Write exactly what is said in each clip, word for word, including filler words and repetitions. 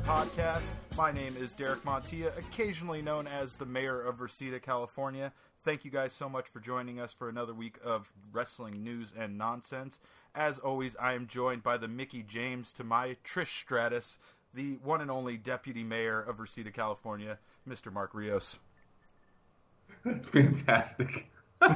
Podcast. My name is Derek Montilla, occasionally known as the mayor of Reseda, California. Thank you guys so much for joining us for another week of wrestling news and nonsense. As always, I am joined by the Mickey James to my Trish Stratus, the one and only deputy mayor of Reseda, California, Mister Mark Rios. That's fantastic.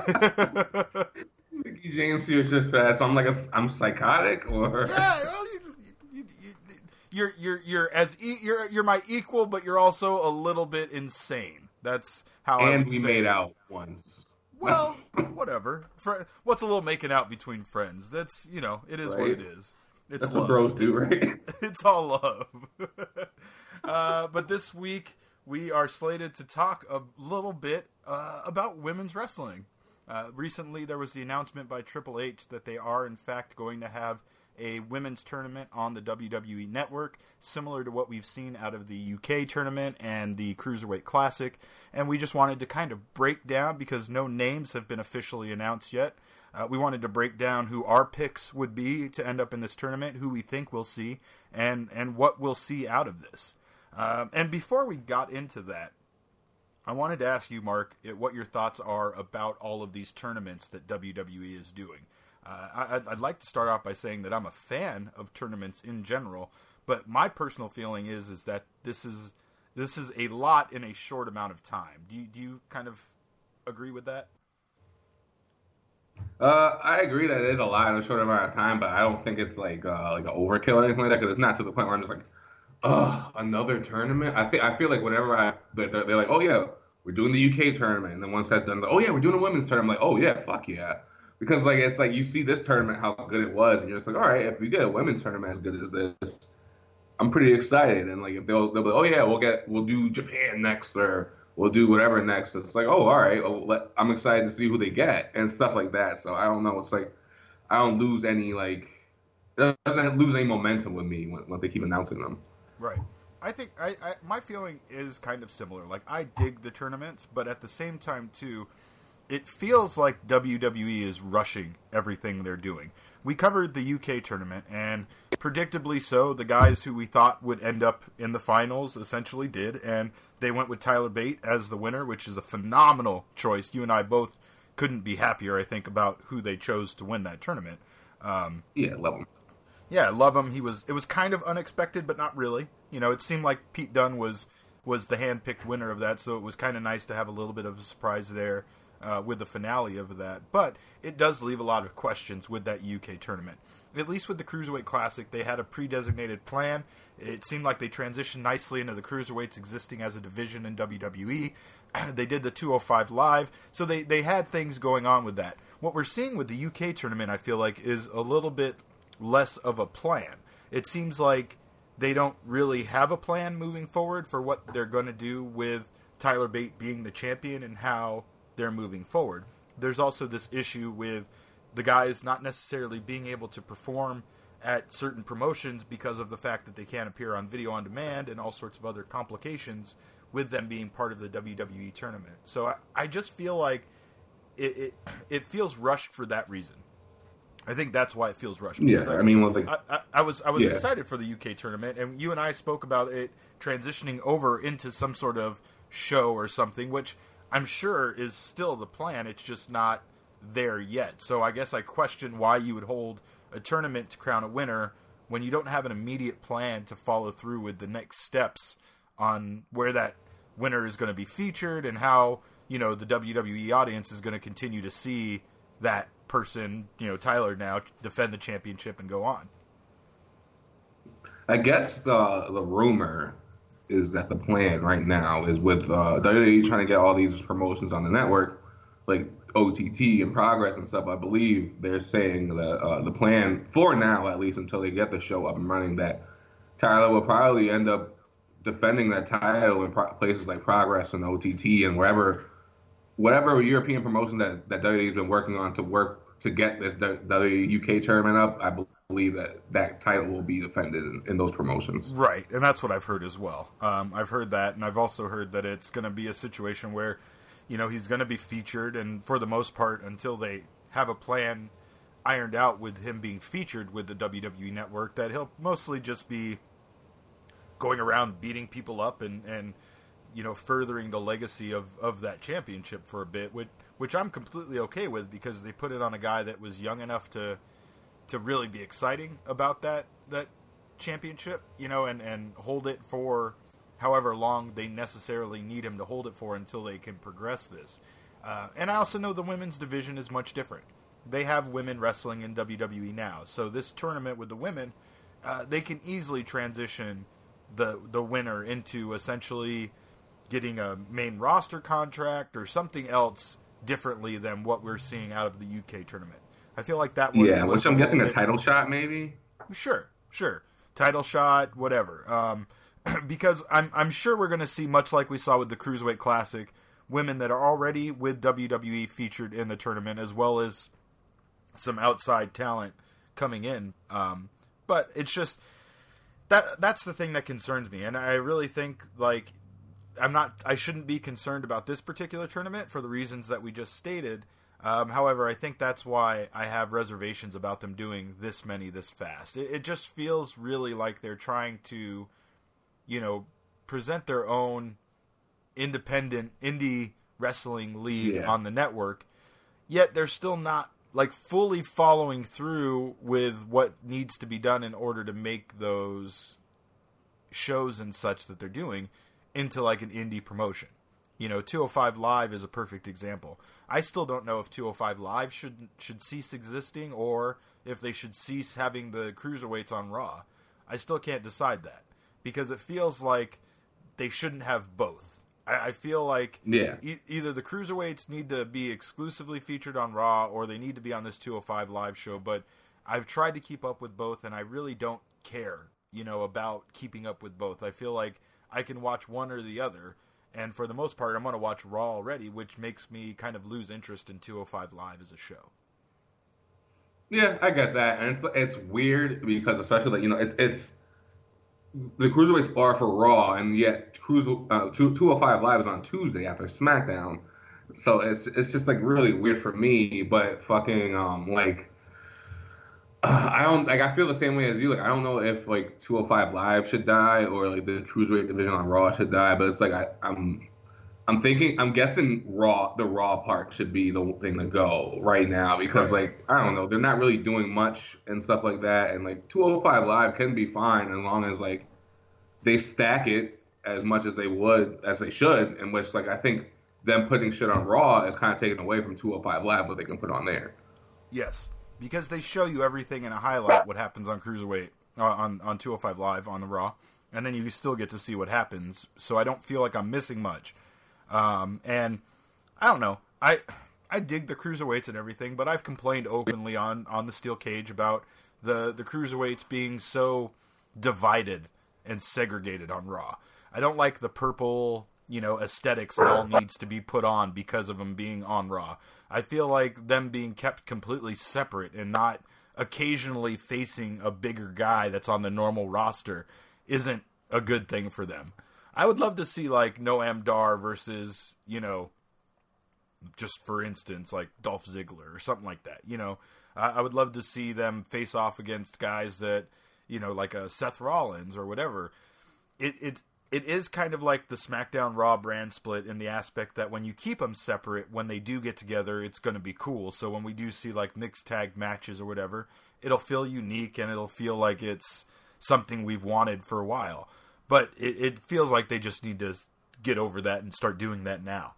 Mickey James here just fast. I'm like a, I'm psychotic, or yeah, well, you, you, you, you're you're you're as e- you're you're my equal, but you're also a little bit insane. That's how. And I would we say made it. out once. Well, whatever. Fr- What's a little making out between friends? That's, you know, it is Right. what it is. It's That's love. what bros do, it's, right? It's all love. uh, but this week we are slated to talk a little bit uh, about women's wrestling. Uh, recently, there was the announcement by Triple H that they are, in fact, going to have a women's tournament on the W W E Network, similar to what we've seen out of the U K tournament and the Cruiserweight Classic. And we just wanted to kind of break down, because no names have been officially announced yet. Uh, we wanted to break down who our picks would be to end up in this tournament, who we think we'll see, and, and what we'll see out of this. Um, and before we got into that, I wanted to ask you, Mark, what your thoughts are about all of these tournaments that W W E is doing. Uh, I, I'd like to start off by saying that I'm a fan of tournaments in general, but my personal feeling is is that this is this is a lot in a short amount of time. Do you, do you kind of agree with that? Uh, I agree that it is a lot in a short amount of time, but I don't think it's like uh, like an overkill or anything like that, because it's not to the point where I'm just like, oh, another tournament. I think I feel like whenever I they're, they're like, oh yeah, we're doing the U K tournament, and then once that's done, oh yeah, we're doing a women's tournament. I'm like, oh yeah, fuck yeah. Because like it's like you see this tournament how good it was, and you're just like, all right, if we get a women's tournament as good as this, I'm pretty excited. And like if they'll they'll be, oh yeah, we'll get we'll do Japan next, or we'll do whatever next. It's like, oh, all right, oh, let, I'm excited to see who they get and stuff like that. So I don't know. It's like I don't lose any like it doesn't lose any momentum with me when, when they keep announcing them. Right. I think I, I my feeling is kind of similar. Like, I dig the tournaments, but at the same time too, it feels like W W E is rushing everything they're doing. We covered the U K tournament, and predictably so, the guys who we thought would end up in the finals essentially did, and they went with Tyler Bate as the winner, which is a phenomenal choice. You and I both couldn't be happier, I think, about who they chose to win that tournament. Um, Yeah, love them. Yeah, I love him. He was. It was kind of unexpected, but not really. You know, it seemed like Pete Dunne was was the hand-picked winner of that, so it was kind of nice to have a little bit of a surprise there uh, with the finale of that. But it does leave a lot of questions with that U K tournament. At least with the Cruiserweight Classic, they had a pre-designated plan. It seemed like they transitioned nicely into the Cruiserweights existing as a division in W W E. They did the two oh five Live, so they, they had things going on with that. What we're seeing with the U K tournament, I feel like, is a little bit less of a plan. It seems like they don't really have a plan moving forward for what they're going to do with Tyler Bate being the champion and how they're moving forward. There's also this issue with the guys not necessarily being able to perform at certain promotions because of the fact that they can't appear on video on demand and all sorts of other complications with them being part of the W W E tournament. So I, I just feel like it, it it feels rushed for that reason. I think that's why it feels rushed. Yeah, I, I mean, well, like, I, I, I was I was yeah. excited for the U K tournament, and you and I spoke about it transitioning over into some sort of show or something, which I'm sure is still the plan. It's just not there yet. So I guess I question why you would hold a tournament to crown a winner when you don't have an immediate plan to follow through with the next steps on where that winner is going to be featured and how, you know, the W W E audience is going to continue to see that person, you know, Tyler now, defend the championship and go on. I guess the the rumor is that the plan right now is with uh, W W E trying to get all these promotions on the network, like O T T and Progress and stuff. I believe they're saying that uh, the plan for now, at least until they get the show up and running, that Tyler will probably end up defending that title in pro- places like Progress and O T T and wherever, whatever European promotion that, that W W E's been working on to work to get this W W E U K tournament up. I believe that that title will be defended in, in those promotions. Right, and that's what I've heard as well. Um, I've heard that, and I've also heard that it's going to be a situation where, you know, he's going to be featured, and for the most part, until they have a plan ironed out with him being featured with the W W E Network, that he'll mostly just be going around beating people up and, and you know, furthering the legacy of, of that championship for a bit, which, which I'm completely okay with because they put it on a guy that was young enough to to really be exciting about that that championship, you know, and, and hold it for however long they necessarily need him to hold it for until they can progress this. Uh, and I also know the women's division is much different. They have women wrestling in W W E now. So this tournament with the women, uh, they can easily transition the the winner into essentially getting a main roster contract or something else differently than what we're seeing out of the U K tournament. I feel like that one Yeah, was which I'm a guessing a bit, title shot maybe? Sure, sure. Title shot, whatever. Um, because I'm I'm sure we're going to see, much like we saw with the Cruiserweight Classic, women that are already with W W E featured in the tournament, as well as some outside talent coming in. Um, but it's just that that's the thing that concerns me, and I really think like I'm not I shouldn't be concerned about this particular tournament for the reasons that we just stated. Um, however, I think that's why I have reservations about them doing this many this fast. It, it just feels really like they're trying to, you know, present their own independent indie wrestling league Yeah. on the network, yet they're still not like fully following through with what needs to be done in order to make those shows and such that they're doing into like an indie promotion. You know, two oh five Live is a perfect example. I still don't know if two oh five Live should should cease existing or if they should cease having the cruiserweights on Raw. I still can't decide that because it feels like they shouldn't have both. I, I feel like Yeah. e- either the cruiserweights need to be exclusively featured on Raw or they need to be on this two oh five Live show. But I've tried to keep up with both, and I really don't care, you know, about keeping up with both. I feel like I can watch one or the other. And for the most part, I'm going to watch Raw already, which makes me kind of lose interest in two oh five Live as a show. Yeah, I get that, and it's it's weird because especially like you know it's it's the cruiserweights are for Raw, and yet cruiser uh, two oh five Live is on Tuesday after SmackDown, so it's it's just like really weird for me. But fucking um like uh, I don't like I feel the same way as you. Like I don't know if like two oh five Live should die or like the cruiserweight division on Raw should die, but it's like I I'm. I'm thinking, I'm guessing Raw, the Raw part should be the thing to go right now because, Right. like, I don't know, they're not really doing much and stuff like that. And, like, two oh five Live can be fine as long as, like, they stack it as much as they would, as they should, in which, like, I think them putting shit on Raw is kind of taken away from two oh five Live, what they can put on there. Yes, because they show you everything in a highlight, what happens on Cruiserweight, uh, on, on two oh five Live, on the Raw, and then you still get to see what happens, so I don't feel like I'm missing much. Um, and I don't know. I I dig the cruiserweights and everything, but I've complained openly on, on the Steel Cage about the, the cruiserweights being so divided and segregated on Raw. I don't like the purple, you know, aesthetics that all needs to be put on because of them being on Raw. I feel like them being kept completely separate and not occasionally facing a bigger guy that's on the normal roster isn't a good thing for them. I would love to see, like, Noam Dar versus, you know, just for instance, like Dolph Ziggler or something like that. You know, I, I would love to see them face off against guys that, you know, like a Seth Rollins or whatever. It it it is kind of like the SmackDown Raw brand split in the aspect that when you keep them separate, when they do get together, it's going to be cool. So when we do see, like, mixed tag matches or whatever, it'll feel unique and it'll feel like it's something we've wanted for a while. But it, it feels like they just need to get over that and start doing that now.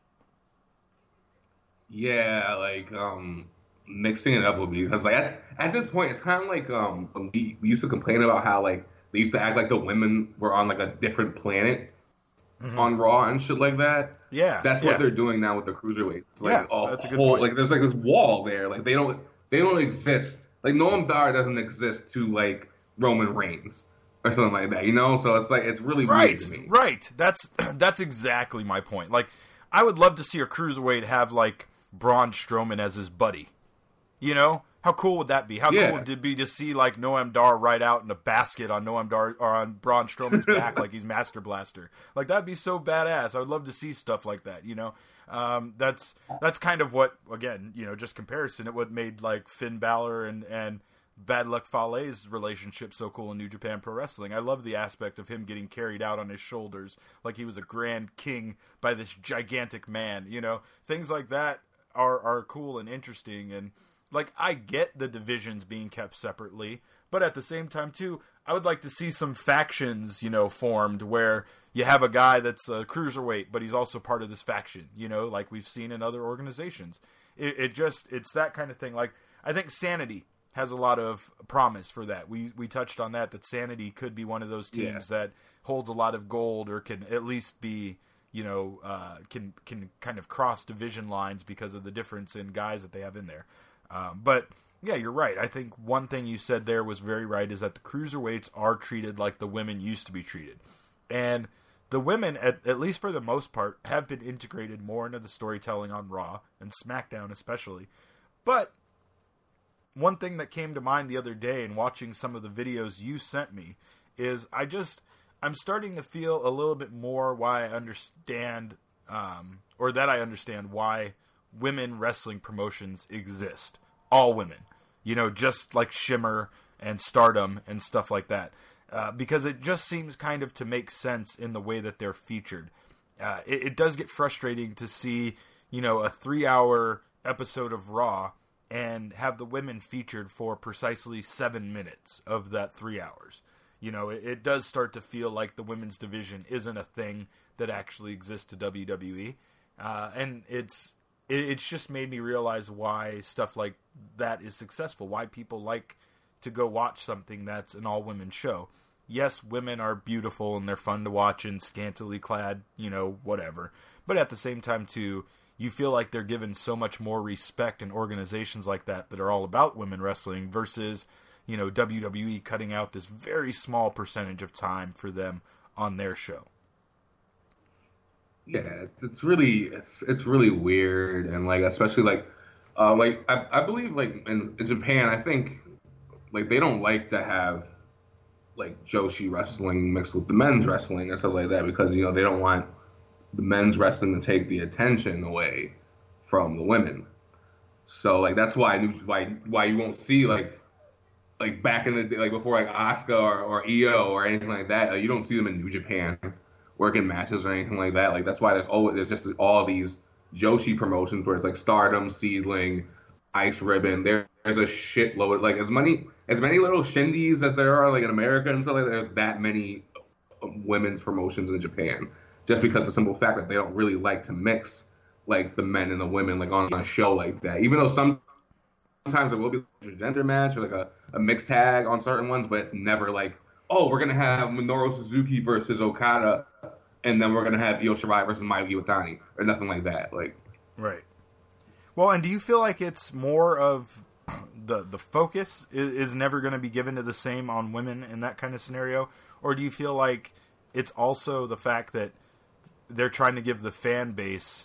Yeah, like um, mixing it up would be because like at, at this point it's kind of like um when we, we used to complain about how like they used to act like the women were on like a different planet mm-hmm. on Raw and shit like that. Yeah, that's yeah. what they're doing now with the cruiserweights. It's like yeah, a that's a good whole, point. Like there's like this wall there. Like they don't they don't exist. Like Noam Dar doesn't exist to like Roman Reigns. Or something like that, you know? So it's like, it's really right, weird to me. Right, that's that's exactly my point. Like, I would love to see a cruiserweight have, like, Braun Strowman as his buddy. You know? How cool would that be? How yeah. cool would it be to see, like, Noam Dar ride out in a basket on Noam Dar, or on Braun Strowman's back like he's Master Blaster? Like, that'd be so badass. I would love to see stuff like that, you know? Um, that's that's kind of what, again, you know, just comparison, it what made, like, Finn Balor and, and Bad Luck Fale's relationship so cool in New Japan Pro Wrestling. I love the aspect of him getting carried out on his shoulders like he was a grand king by this gigantic man. You know, things like that are, are cool and interesting. And, like, I get the divisions being kept separately, but at the same time, too, I would like to see some factions, you know, formed where you have a guy that's a cruiserweight, but he's also part of this faction, you know, like we've seen in other organizations. It, it just, it's that kind of thing. Like, I think Sanity has a lot of promise for that. We we touched on that, that Sanity could be one of those teams yeah. that holds a lot of gold or can at least be, you know, uh, can can kind of cross division lines because of the difference in guys that they have in there. Um, but, yeah, you're right. I think one thing you said there was very right, is that the cruiserweights are treated like the women used to be treated. And the women, at, at least for the most part, have been integrated more into the storytelling on Raw and SmackDown especially. But one thing that came to mind the other day in watching some of the videos you sent me is I just, I'm starting to feel a little bit more why I understand, um, or that I understand why women wrestling promotions exist. All women. You know, just like Shimmer and Stardom and stuff like that. Uh, because it just seems kind of to make sense in the way that they're featured. Uh, it, it does get frustrating to see, you know, a three-hour episode of Raw and have the women featured for precisely seven minutes of that three hours. You know, it, it does start to feel like the women's division isn't a thing that actually exists to W W E. Uh, and it's it, it's just made me realize why stuff like that is successful, why people like to go watch something that's an all-women show. Yes, women are beautiful and they're fun to watch and scantily clad, you know, whatever. But at the same time, too, you feel like they're given so much more respect in organizations like that that are all about women wrestling versus, you know, W W E cutting out this very small percentage of time for them on their show. Yeah, it's, it's really it's it's really weird, and like especially like uh, like I, I believe like in, in Japan, I think like they don't like to have like Joshi wrestling mixed with the men's wrestling and stuff like that because you know they don't want the men's wrestling to take the attention away from the women. So like that's why why why you won't see like like back in the day, like before like Asuka or, or Io or anything like that, like, you don't see them in New Japan working matches or anything like that. Like that's why there's always there's just all these Joshi promotions where it's like Stardom, Seedling, Ice Ribbon. There, there's a shitload, like as many as many little shindies as there are like in America and stuff like that. There's that many women's promotions in Japan, just because of the simple fact that they don't really like to mix like the men and the women like on a show like that. Even though some sometimes there will be a gender match or like a, a mixed tag on certain ones, but it's never like, oh, we're gonna have Minoru Suzuki versus Okada, and then we're gonna have Io Shirai versus Mayu Iwatani, or nothing like that. Like, right. Well, and do you feel like it's more of the the focus is, is never going to be given to the same on women in that kind of scenario, or do you feel like it's also the fact that they're trying to give the fan base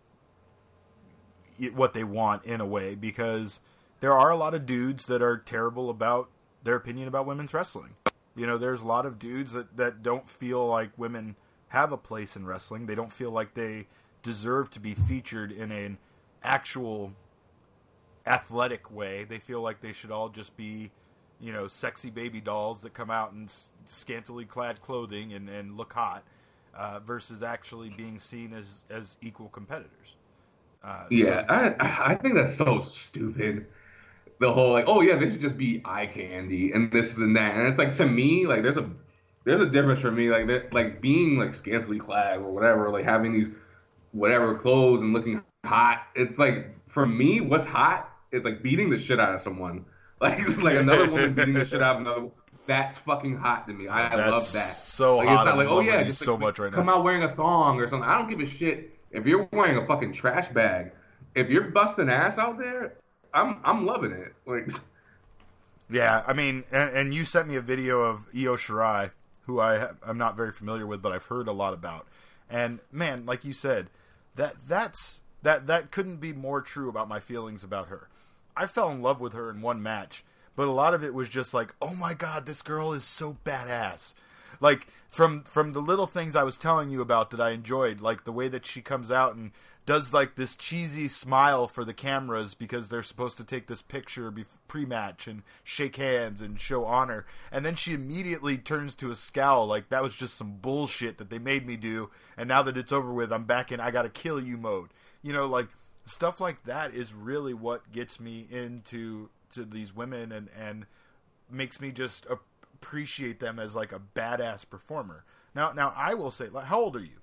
what they want in a way, because there are a lot of dudes that are terrible about their opinion about women's wrestling. You know, there's a lot of dudes that, that don't feel like women have a place in wrestling. They don't feel like they deserve to be featured in an actual athletic way. They feel like they should all just be, you know, sexy baby dolls that come out in scantily clad clothing and, and look hot, uh, versus actually being seen as, as equal competitors. Uh, yeah, so, I I think that's so stupid. The whole like, oh yeah, they should just be eye candy and this and that, and it's like, to me, like there's a there's a difference for me, like like being like scantily clad or whatever, like having these whatever clothes and looking hot. It's like, for me, what's hot is like beating the shit out of someone. Like it's like another woman beating the shit out of another. That's fucking hot to me. I, I love that. So like, hot. It's not like, oh yeah, just so like, much right come now. out wearing a thong or something. I don't give a shit if you're wearing a fucking trash bag. If you're busting ass out there, I'm I'm loving it. Like, yeah, I mean, and, and you sent me a video of Io Shirai, who I I'm not very familiar with, but I've heard a lot about. And man, like you said, that that's that that couldn't be more true about my feelings about her. I fell in love with her in one match, but a lot of it was just like, oh my god, this girl is so badass. Like, from from the little things I was telling you about that I enjoyed, like the way that she comes out and does like this cheesy smile for the cameras because they're supposed to take this picture be- pre-match and shake hands and show honor, and then she immediately turns to a scowl like that was just some bullshit that they made me do, and now that it's over with, I'm back in I gotta kill you mode. You know, like stuff like that is really what gets me into to these women and and makes me just appreciate them as like a badass performer. Now, now I will say, like, how old are you?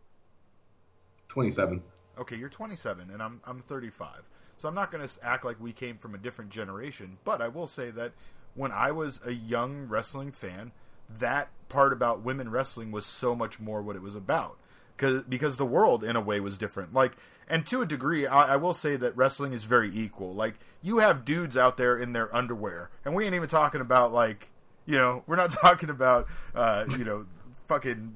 twenty-seven. Okay, you're twenty-seven, and I'm I'm thirty-five. So I'm not going to act like we came from a different generation, but I will say that when I was a young wrestling fan, that part about women wrestling was so much more what it was about. Cause, because the world, in a way, was different. Like, and to a degree, I, I will say that wrestling is very equal. Like, you have dudes out there in their underwear, and we ain't even talking about, like, you know, we're not talking about, uh, you know, fucking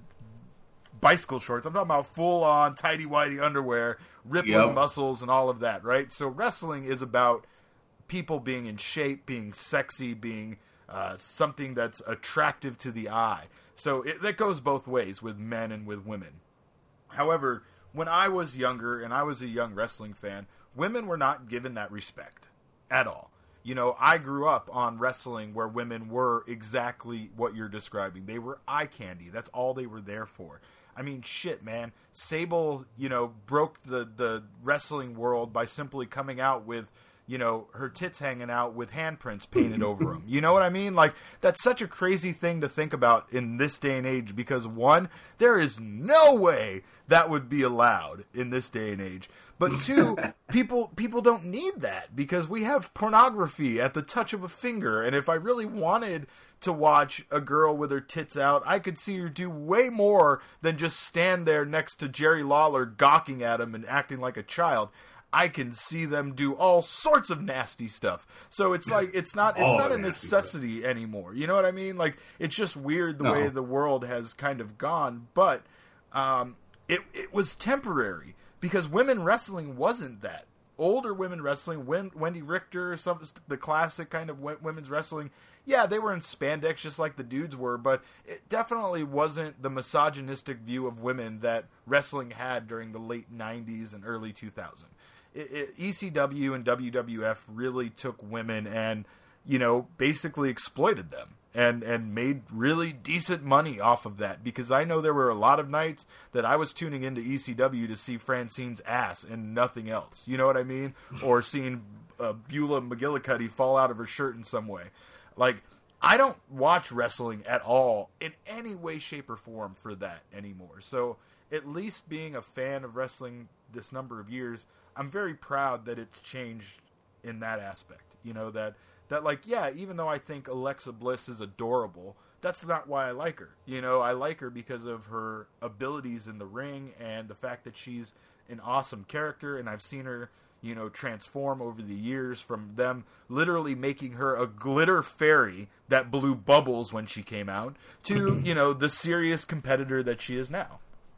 bicycle shorts. I'm talking about full-on tighty-whitey underwear, rippling yep. muscles, and all of that, right? So wrestling is about people being in shape, being sexy, being uh, something that's attractive to the eye. So it, that goes both ways with men and with women. However, when I was younger and I was a young wrestling fan, women were not given that respect at all. You know, I grew up on wrestling where women were exactly what you're describing. They were eye candy. That's all they were there for. I mean, shit, man. Sable, you know, broke the, the wrestling world by simply coming out with, you know, her tits hanging out with handprints painted over them. You know what I mean? Like, that's such a crazy thing to think about in this day and age because, one, there is no way that would be allowed in this day and age. But two, people people don't need that because we have pornography at the touch of a finger. And if I really wanted to watch a girl with her tits out, I could see her do way more than just stand there next to Jerry Lawler gawking at him and acting like a child. I can see them do all sorts of nasty stuff. So it's like it's not it's All not a nasty necessity stuff. Anymore. You know what I mean? Like it's just weird the No. way the world has kind of gone. But um, it it was temporary because women wrestling wasn't that. Older women wrestling, Wendy Richter, some the classic kind of women's wrestling. Yeah, they were in spandex just like the dudes were, but it definitely wasn't the misogynistic view of women that wrestling had during the late nineties and early two thousands. It, it, E C W and W W F really took women and, you know, basically exploited them and, and made really decent money off of that. Because I know there were a lot of nights that I was tuning into E C W to see Francine's ass and nothing else. You know what I mean? Or seeing uh, Beulah McGillicuddy fall out of her shirt in some way. Like, I don't watch wrestling at all in any way, shape, or form for that anymore. So at least being a fan of wrestling this number of years, I'm very proud that it's changed in that aspect. You know, that, that like, yeah, even though I think Alexa Bliss is adorable, that's not why I like her. You know, I like her because of her abilities in the ring and the fact that she's an awesome character, and I've seen her, you know, transform over the years from them literally making her a glitter fairy that blew bubbles when she came out to, you know, the serious competitor that she is now.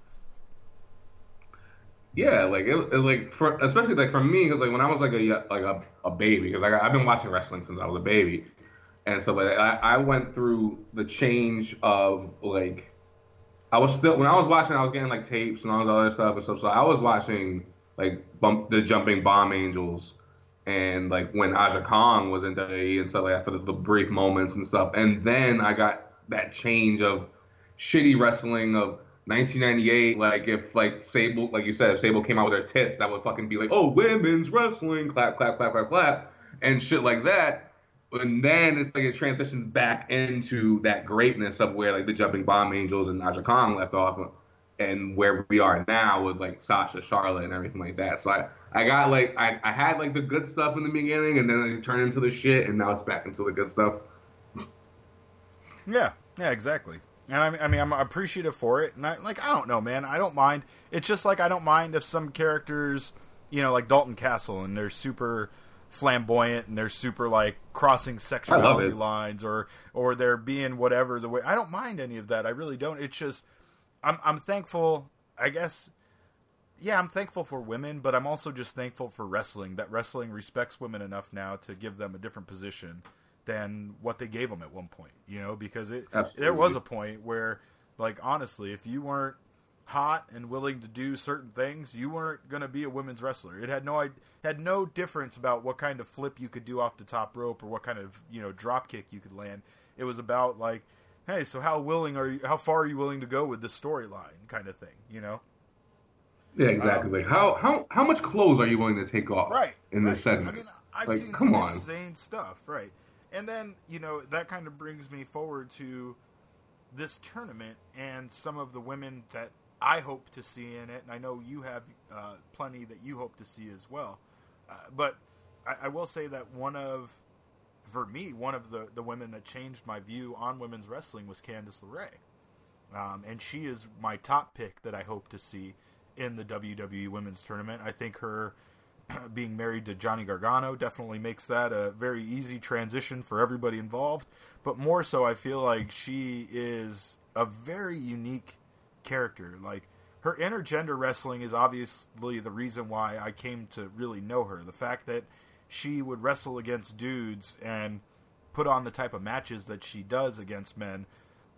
Yeah, like it, it like for especially like for me, because like when I was like a like a, a baby, because like I've been watching wrestling since I was a baby, and so like I, I went through the change of like I was still when I was watching, I was getting like tapes and all the other stuff and stuff. So I was watching like bump, the Jumping Bomb Angels, and like when Aja Kong was in W W E and stuff like that for the, the brief moments and stuff, and then I got that change of shitty wrestling of nineteen ninety-eight, like if like Sable, like you said, if Sable came out with her tits, that would fucking be like, oh, women's wrestling, clap, clap, clap, clap, clap, and shit like that. And then it's like it transitions back into that greatness of where like the Jumping Bomb Angels and Aja Kong left off, and where we are now with like Sasha, Charlotte, and everything like that. So I, I got like I, I had like the good stuff in the beginning, and then it turned into the shit, and now it's back into the good stuff. Yeah, yeah, exactly. And I mean, I mean, I'm appreciative for it. And I, like, I don't know, man. I don't mind. It's just like I don't mind if some characters, you know, like Dalton Castle, and they're super flamboyant and they're super like crossing sexuality lines, or or they're being whatever the way. I don't mind any of that. I really don't. It's just I'm I'm thankful. I guess. Yeah, I'm thankful for women, but I'm also just thankful for wrestling. That wrestling respects women enough now to give them a different position than what they gave them at one point, you know, because it Absolutely. there was a point where, like, honestly, if you weren't hot and willing to do certain things, you weren't going to be a women's wrestler. It had no it had no difference about what kind of flip you could do off the top rope or what kind of, you know, drop kick you could land. It was about like, hey, so how willing are you? How far are you willing to go with this storyline, kind of thing, you know? Yeah, exactly. Um, like how how how much clothes are you willing to take off? Right. In right. this segment? I mean, I've like, seen come some on. insane stuff, right? And then, you know, that kind of brings me forward to this tournament and some of the women that I hope to see in it, and I know you have uh, plenty that you hope to see as well. Uh, but I, I will say that one of, for me, one of the, the women that changed my view on women's wrestling was Candice LeRae. Um, and she is my top pick that I hope to see in the W W E Women's Tournament. I think her being married to Johnny Gargano definitely makes that a very easy transition for everybody involved. But more so, I feel like she is a very unique character. Like, her intergender wrestling is obviously the reason why I came to really know her. The fact that she would wrestle against dudes and put on the type of matches that she does against men,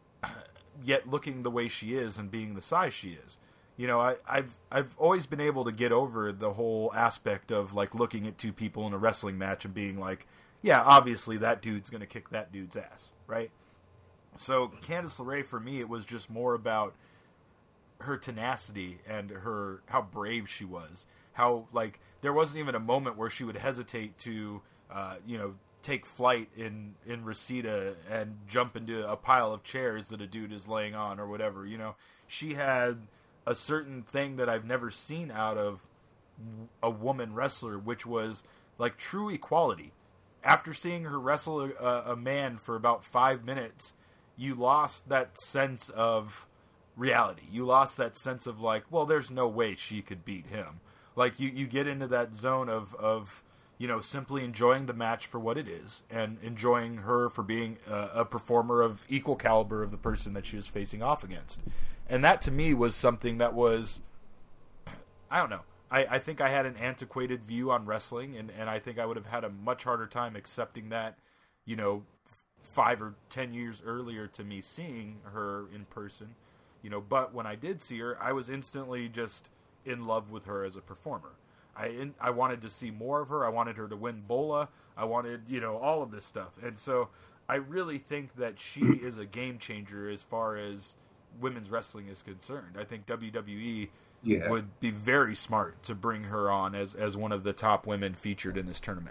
yet looking the way she is and being the size she is. You know, I, I've I've always been able to get over the whole aspect of, like, looking at two people in a wrestling match and being like, yeah, obviously that dude's going to kick that dude's ass, right? So Candice LeRae, for me, it was just more about her tenacity and her how brave she was. How, like, there wasn't even a moment where she would hesitate to, uh, you know, take flight in, in Reseda and jump into a pile of chairs that a dude is laying on or whatever, you know. She had a certain thing that I've never seen out of a woman wrestler, which was like true equality. After seeing her wrestle a, a man for about five minutes, you lost that sense of reality. You lost that sense of like, well, there's no way she could beat him. Like, you, you get into that zone of, of, you know, simply enjoying the match for what it is and enjoying her for being a, a performer of equal caliber of the person that she was facing off against. And that, to me, was something that was, I don't know, I, I think I had an antiquated view on wrestling, and, and I think I would have had a much harder time accepting that, you know, five or ten years earlier to me seeing her in person, you know. But when I did see her, I was instantly just in love with her as a performer. I in, I wanted to see more of her. I wanted her to win Bola. I wanted, you know, all of this stuff. And so I really think that she is a game changer as far as women's wrestling is concerned. I think W W E yeah. would be very smart to bring her on as, as one of the top women featured in this tournament.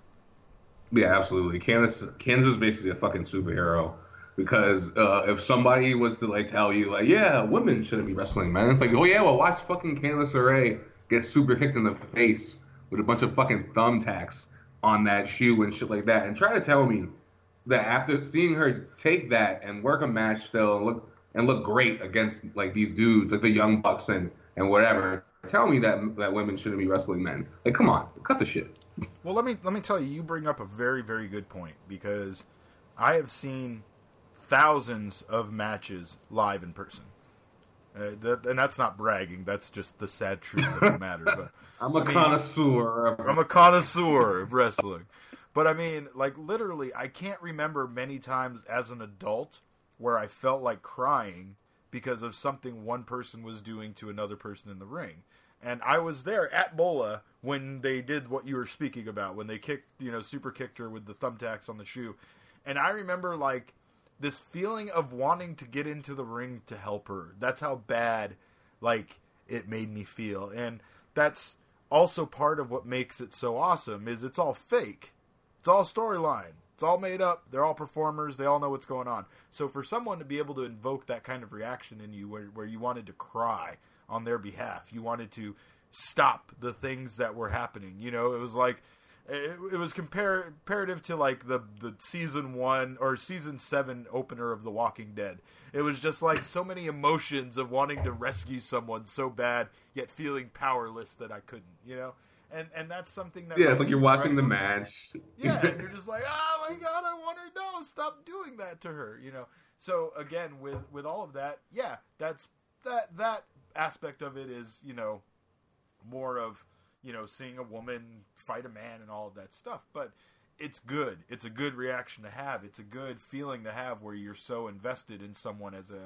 Yeah, absolutely. Candice, Candice is basically a fucking superhero, because uh, if somebody was to like tell you like, yeah, women shouldn't be wrestling, man, it's like, oh yeah, well, watch fucking Candice LeRae get super kicked in the face with a bunch of fucking thumbtacks on that shoe and shit like that, and try to tell me that after seeing her take that and work a match still and look and look great against like these dudes, like the Young Bucks and, and whatever, tell me that that women shouldn't be wrestling men. Like, come on, cut the shit. Well, let me let me tell you, you bring up a very, very good point, because I have seen thousands of matches live in person. Uh, that, and that's not bragging, that's just the sad truth of the matter. But I'm a I mean, connoisseur. I'm a connoisseur of wrestling. But I mean, like, literally, I can't remember many times as an adult where I felt like crying because of something one person was doing to another person in the ring. And I was there at Bola when they did what you were speaking about, when they kicked, you know, super kicked her with the thumbtacks on the shoe. And I remember, like, this feeling of wanting to get into the ring to help her. That's how bad, like, it made me feel. And that's also part of what makes it so awesome, is it's all fake. It's all storyline. It's all made up. They're all performers. They all know what's going on. So for someone to be able to invoke that kind of reaction in you where, where you wanted to cry on their behalf, you wanted to stop the things that were happening, you know, it was like, it, it was compar- comparative to like the, the season one or season seven opener of The Walking Dead. It was just like so many emotions of wanting to rescue someone so bad, yet feeling powerless that I couldn't, you know? And and that's something that... Yeah, it's like you're watching the match. Yeah, and you're just like, oh my God, I want her, no, stop doing that to her, you know? So again, with, with all of that, yeah, that's, that, that aspect of it is, you know, more of, you know, seeing a woman fight a man and all of that stuff. But it's good. It's a good reaction to have. It's a good feeling to have where you're so invested in someone as a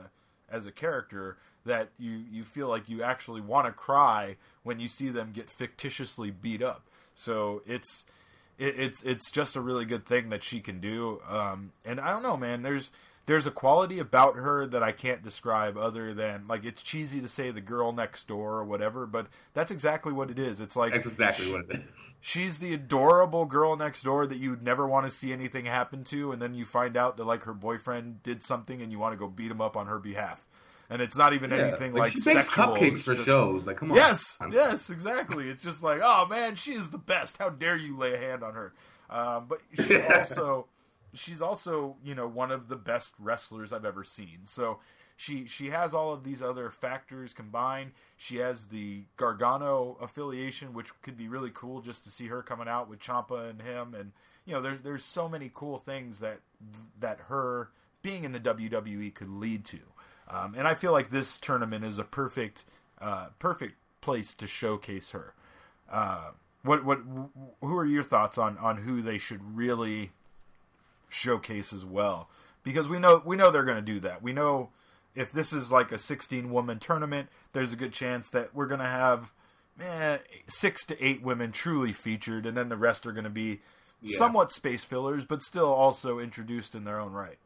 as a character that you, you feel like you actually want to cry when you see them get fictitiously beat up. So it's it, it's it's just a really good thing that she can do. Um, and I don't know, man. There's there's a quality about her that I can't describe other than, like, it's cheesy to say the girl next door or whatever, but that's exactly what it is. It's like that's exactly what it is. She's the adorable girl next door that you'd never want to see anything happen to, and then you find out that, like, her boyfriend did something and you want to go beat him up on her behalf. And it's not even yeah, anything like, like she sexual. Bakes cupcakes for just, shows. Like, come on. Yes, yes, exactly. It's just like, oh man, she is the best. How dare you lay a hand on her? Um, but she also, she's also, you know, one of the best wrestlers I've ever seen. So she she has all of these other factors combined. She has the Gargano affiliation, which could be really cool just to see her coming out with Ciampa and him. And you know, there's there's so many cool things that that her being in the W W E could lead to. Um, and I feel like this tournament is a perfect, uh, perfect place to showcase her. Uh, what, what, who are your thoughts on, on who they should really showcase as well? Because we know, we know they're going to do that. We know if this is like a sixteen woman tournament, there's a good chance that we're going to have eh, six to eight women truly featured, and then the rest are going to be yeah. somewhat space fillers, but still also introduced in their own right.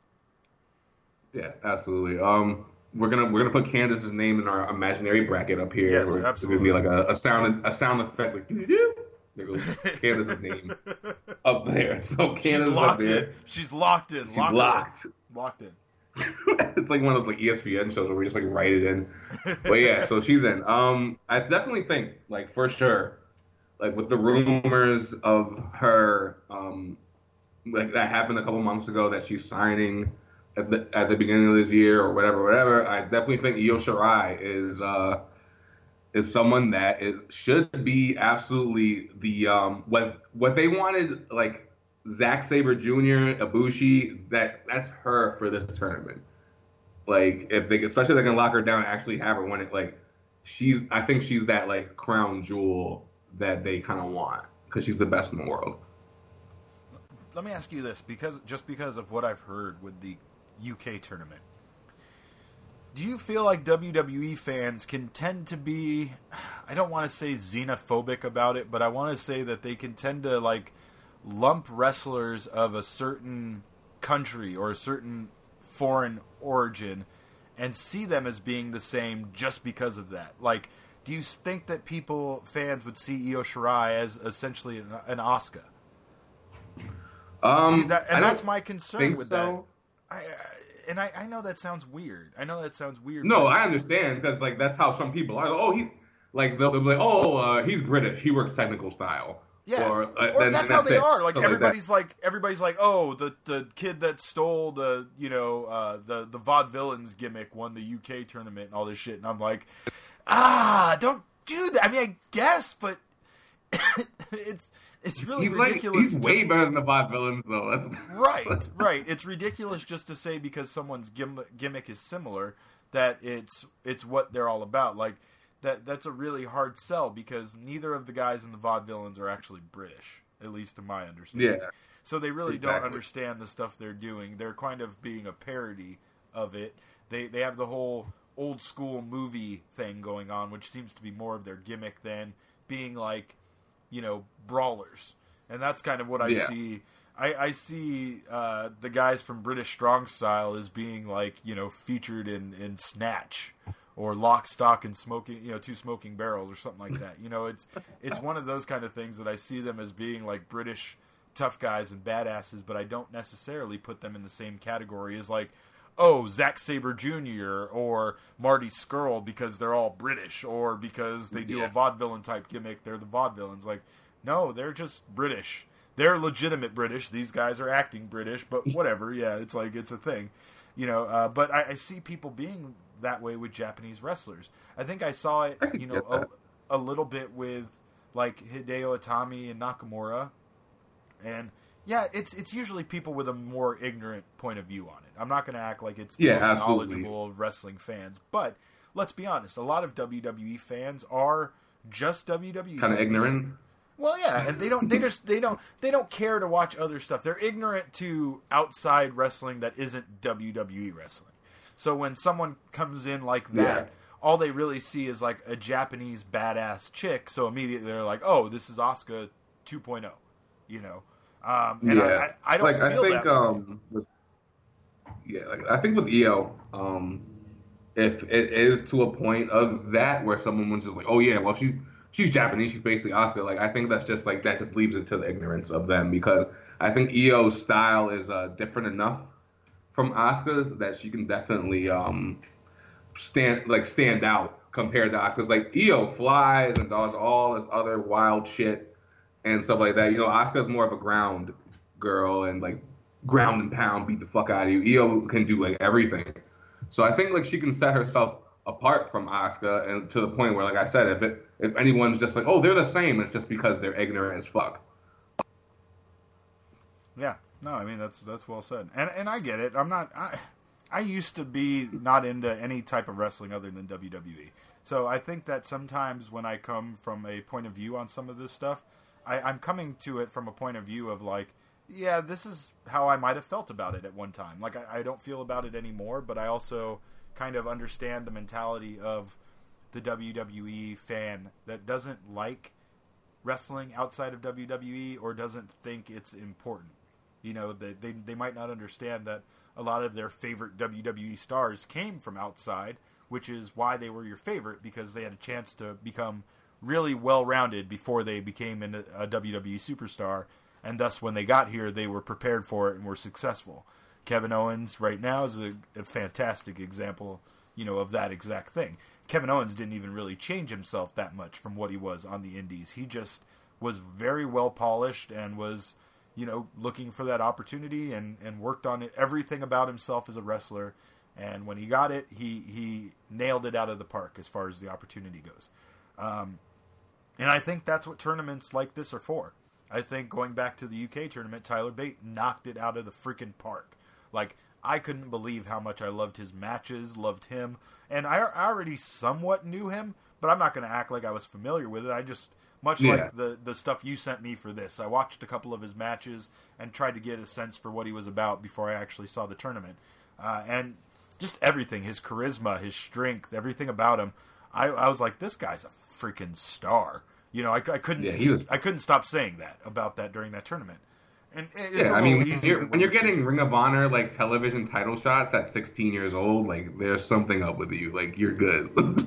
Yeah, absolutely. Um, we're gonna we're gonna put Candice's name in our imaginary bracket up here. Yes, where absolutely. It's gonna be like a, a sound a sound effect like doo doo. There goes Candice's name up there. So Candice She's up locked there. in. She's locked in. She's locked. locked. In. Locked in. It's like one of those like E S P N shows where we just like write it in. But yeah, so she's in. Um, I definitely think like for sure, like with the rumors of her, um, like that happened a couple months ago that she's signing at the at the beginning of this year or whatever, whatever. I definitely think Io Shirai is uh is someone that is should be absolutely the um what what they wanted, like Zack Sabre Junior, Ibushi, that that's her for this tournament. Like if they especially if they can lock her down and actually have her win it, like she's I think she's that like crown jewel that they kind of want because she's the best in the world. Let me ask you this, because just because of what I've heard with the U K tournament, do you feel like W W E fans can tend to be, I don't want to say xenophobic about it, but I want to say that they can tend to like lump wrestlers of a certain country or a certain foreign origin and see them as being the same just because of that? Like, do you think that people, fans would see Io Shirai as essentially an, an Asuka? Um, see that, and I that's my concern with so. that. I, I, and I, I know that sounds weird. I know that sounds weird. No, but... I understand because like that's how some people are. Oh, he like they'll, they'll be like, oh, uh, he's British. He works technical style. Yeah, or, uh, or then, that's, that's how they it. are. Like Something everybody's like, like everybody's like, oh, the the kid that stole the you know uh, the the vaudevillains gimmick won the U K tournament and all this shit, and I'm like, ah, don't do that. I mean, I guess, but it's. It's really he's ridiculous. Like, he's just... way better than the vaudevillains, though. That's... right, right. It's ridiculous just to say because someone's gim- gimmick is similar that it's it's what they're all about. Like that. That's a really hard sell because neither of the guys in the vaudevillains are actually British, at least to my understanding. Yeah. So they really exactly. don't understand the stuff they're doing. They're kind of being a parody of it. They they have the whole old school movie thing going on, which seems to be more of their gimmick than being like, you know, brawlers. And that's kind of what I yeah. see. I, I see uh, the guys from British Strong Style as being like, you know, featured in, in Snatch or Lock, Stock, and Smoking, you know, Two Smoking Barrels or something like that. You know, it's it's one of those kind of things that I see them as being like British tough guys and badasses, but I don't necessarily put them in the same category as like, oh, Zack Sabre Junior or Marty Scurll because they're all British or because they do yeah. a vaudevillain type gimmick, they're the vaudevillains. Like, no, they're just British. They're legitimate British. These guys are acting British, but whatever. Yeah, it's like, it's a thing. You know, uh, but I, I see people being that way with Japanese wrestlers. I think I saw it, I you know, a, a little bit with like Hideo Itami and Nakamura. And yeah, it's it's usually people with a more ignorant point of view on it. I'm not going to act like it's the yeah, most absolutely. knowledgeable of wrestling fans, but let's be honest, a lot of W W E fans are just W W E kind of fans. ignorant. Well, yeah, and they don't they just they don't they don't care to watch other stuff. They're ignorant to outside wrestling that isn't W W E wrestling. So when someone comes in like that, Yeah. all they really see is like a Japanese badass chick. So immediately they're like, "Oh, this is Asuka two point oh," you know. Um, and yeah, I, I, I don't like feel I think, that. um, with, yeah, like I think with Io, um, if it is to a point of that where someone was just like, "Oh yeah, well she's she's Japanese, she's basically Asuka," like I think that's just like that just leaves it to the ignorance of them because I think Io's style is uh, different enough from Asuka's that she can definitely um stand like stand out compared to Asuka's. Like Io flies and does all this other wild shit and stuff like that. You know, Asuka's more of a ground girl and like ground and pound, beat the fuck out of you. Io can do like everything. So I think like she can set herself apart from Asuka and to the point where, like I said, if it if anyone's just like, oh, they're the same, it's just because they're ignorant as fuck. Yeah, no, I mean that's that's well said, and and I get it. I'm not. I, I used to be not into any type of wrestling other than W W E. So I think that sometimes when I come from a point of view on some of this stuff, I, I'm coming to it from a point of view of like, yeah, this is how I might have felt about it at one time. Like I, I don't feel about it anymore, but I also kind of understand the mentality of the W W E fan that doesn't like wrestling outside of W W E or doesn't think it's important. You know, they, they they might not understand that a lot of their favorite W W E stars came from outside, which is why they were your favorite, because they had a chance to become really well-rounded before they became a, a W W E superstar, and thus when they got here, they were prepared for it and were successful. Kevin Owens right now is a, a fantastic example, you know, of that exact thing. Kevin Owens didn't even really change himself that much from what he was on the indies. He just was very well-polished and was, you know, looking for that opportunity and, and worked on it, everything about himself as a wrestler. And when he got it, he, he nailed it out of the park as far as the opportunity goes. Um, and I think that's what tournaments like this are for. I think going back to the U K tournament, Tyler Bate knocked it out of the freaking park. Like, I couldn't believe how much I loved his matches, loved him. And I, I already somewhat knew him, but I'm not going to act like I was familiar with it. I just... Much yeah. like the, the stuff you sent me for this. I watched a couple of his matches and tried to get a sense for what he was about before I actually saw the tournament. Uh, and just everything, his charisma, his strength, everything about him. I, I was like, this guy's a freaking star. You know, I, I couldn't yeah, he was... I couldn't stop saying that about that during that tournament. And it's yeah, a I mean, when easier you're, when you're getting Ring of Honor like television title shots at sixteen years old, like there's something up with you. Like you're good.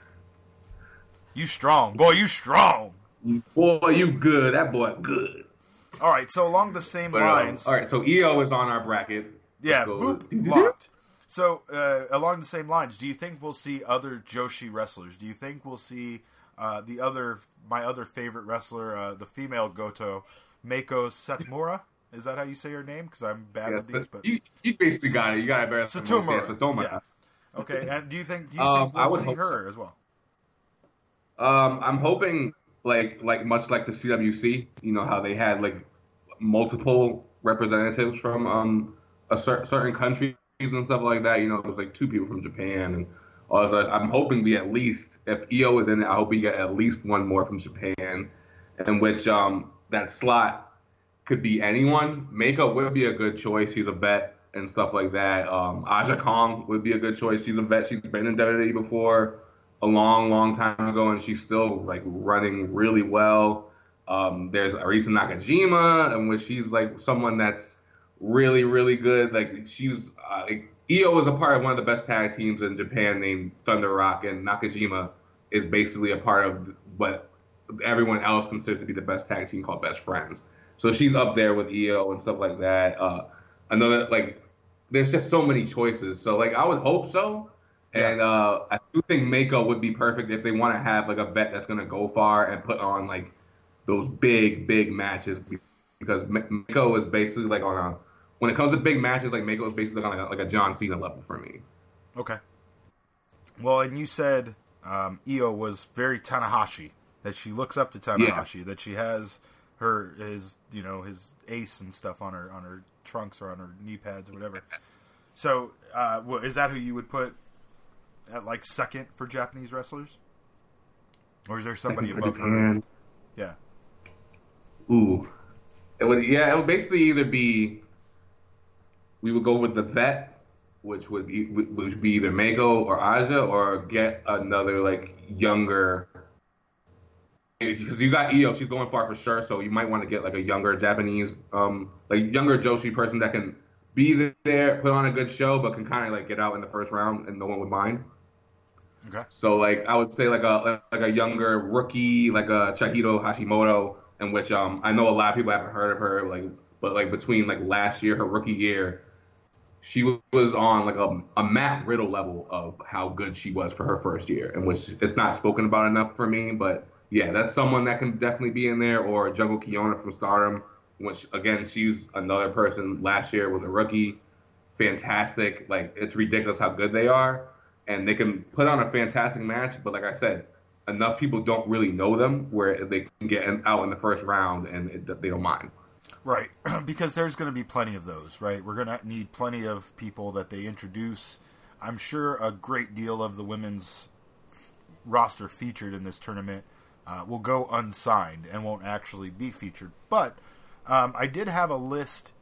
You strong, boy. You strong. Boy, you good. That boy good. All right, so along the same but, lines... Uh, all right, so Io is on our bracket. Yeah, boop, locked. So, uh, along the same lines, do you think we'll see other Joshi wrestlers? Do you think we'll see uh, the other, my other favorite wrestler, uh, the female Goto, Meiko Satomura? Is that how you say her name? Because I'm bad yeah, with these. But you, you basically got it. You got it better. Satomura. Yeah, Satomura. Yeah. Okay, and do you think, do you um, think we'll see her so. as well? Um, I'm hoping... Like, like much like the C W C, you know how they had like multiple representatives from um a cer- certain countries and stuff like that. You know, it was like two people from Japan and all this. I'm hoping we at least, if Io is in it, I hope we get at least one more from Japan, in which um that slot could be anyone. Meiko would be a good choice. She's a vet and stuff like that. Um, Aja Kong would be a good choice. She's a vet. She's been in W W E before. A long, long time ago, and she's still like running really well. Um, there's Arisa Nakajima, in which she's like someone that's really, really good. Like she's uh, like, Io is a part of one of the best tag teams in Japan named Thunder Rock, and Nakajima is basically a part of what everyone else considers to be the best tag team called Best Friends. So she's up there with Io and stuff like that. Uh, another like, there's just so many choices. So like, I would hope so. Yeah. And uh, I do think Meiko would be perfect if they want to have like a vet that's going to go far and put on like those big, big matches, because Meiko is basically like on a, when it comes to big matches, like Meiko is basically on like a, like a John Cena level for me. Okay. Well, and you said um, Io was very Tanahashi, that she looks up to Tanahashi, yeah. that she has her his you know his ace and stuff on her on her trunks or on her knee pads or whatever. So, uh, well, is that who you would put at like second for Japanese wrestlers, or is there somebody second above her? Yeah. Ooh, it would. Yeah, it would basically either be we would go with the vet, which would be which would be either Mako or Aja, or get another like younger. Because you got Io, she's going far for sure. So you might want to get like a younger Japanese, um, like younger Joshi person that can be there, put on a good show, but can kind of like get out in the first round and no one would mind. Okay. So like I would say like a like a younger rookie, like a Chihiro Hashimoto, in which um I know a lot of people haven't heard of her, like but like between like last year, her rookie year, she was on like a, a Matt Riddle level of how good she was for her first year, in which it's not spoken about enough for me. But yeah, that's someone that can definitely be in there. Or Jungle Kiona from Stardom, which again, she's another person. Last year was a rookie, fantastic. Like it's ridiculous how good they are, and they can put on a fantastic match. But like I said, enough people don't really know them where they can get out in the first round and it, they don't mind. Right, because there's going to be plenty of those, right? We're going to need plenty of people that they introduce. I'm sure a great deal of the women's roster featured in this tournament uh, will go unsigned and won't actually be featured. But um, I did have a list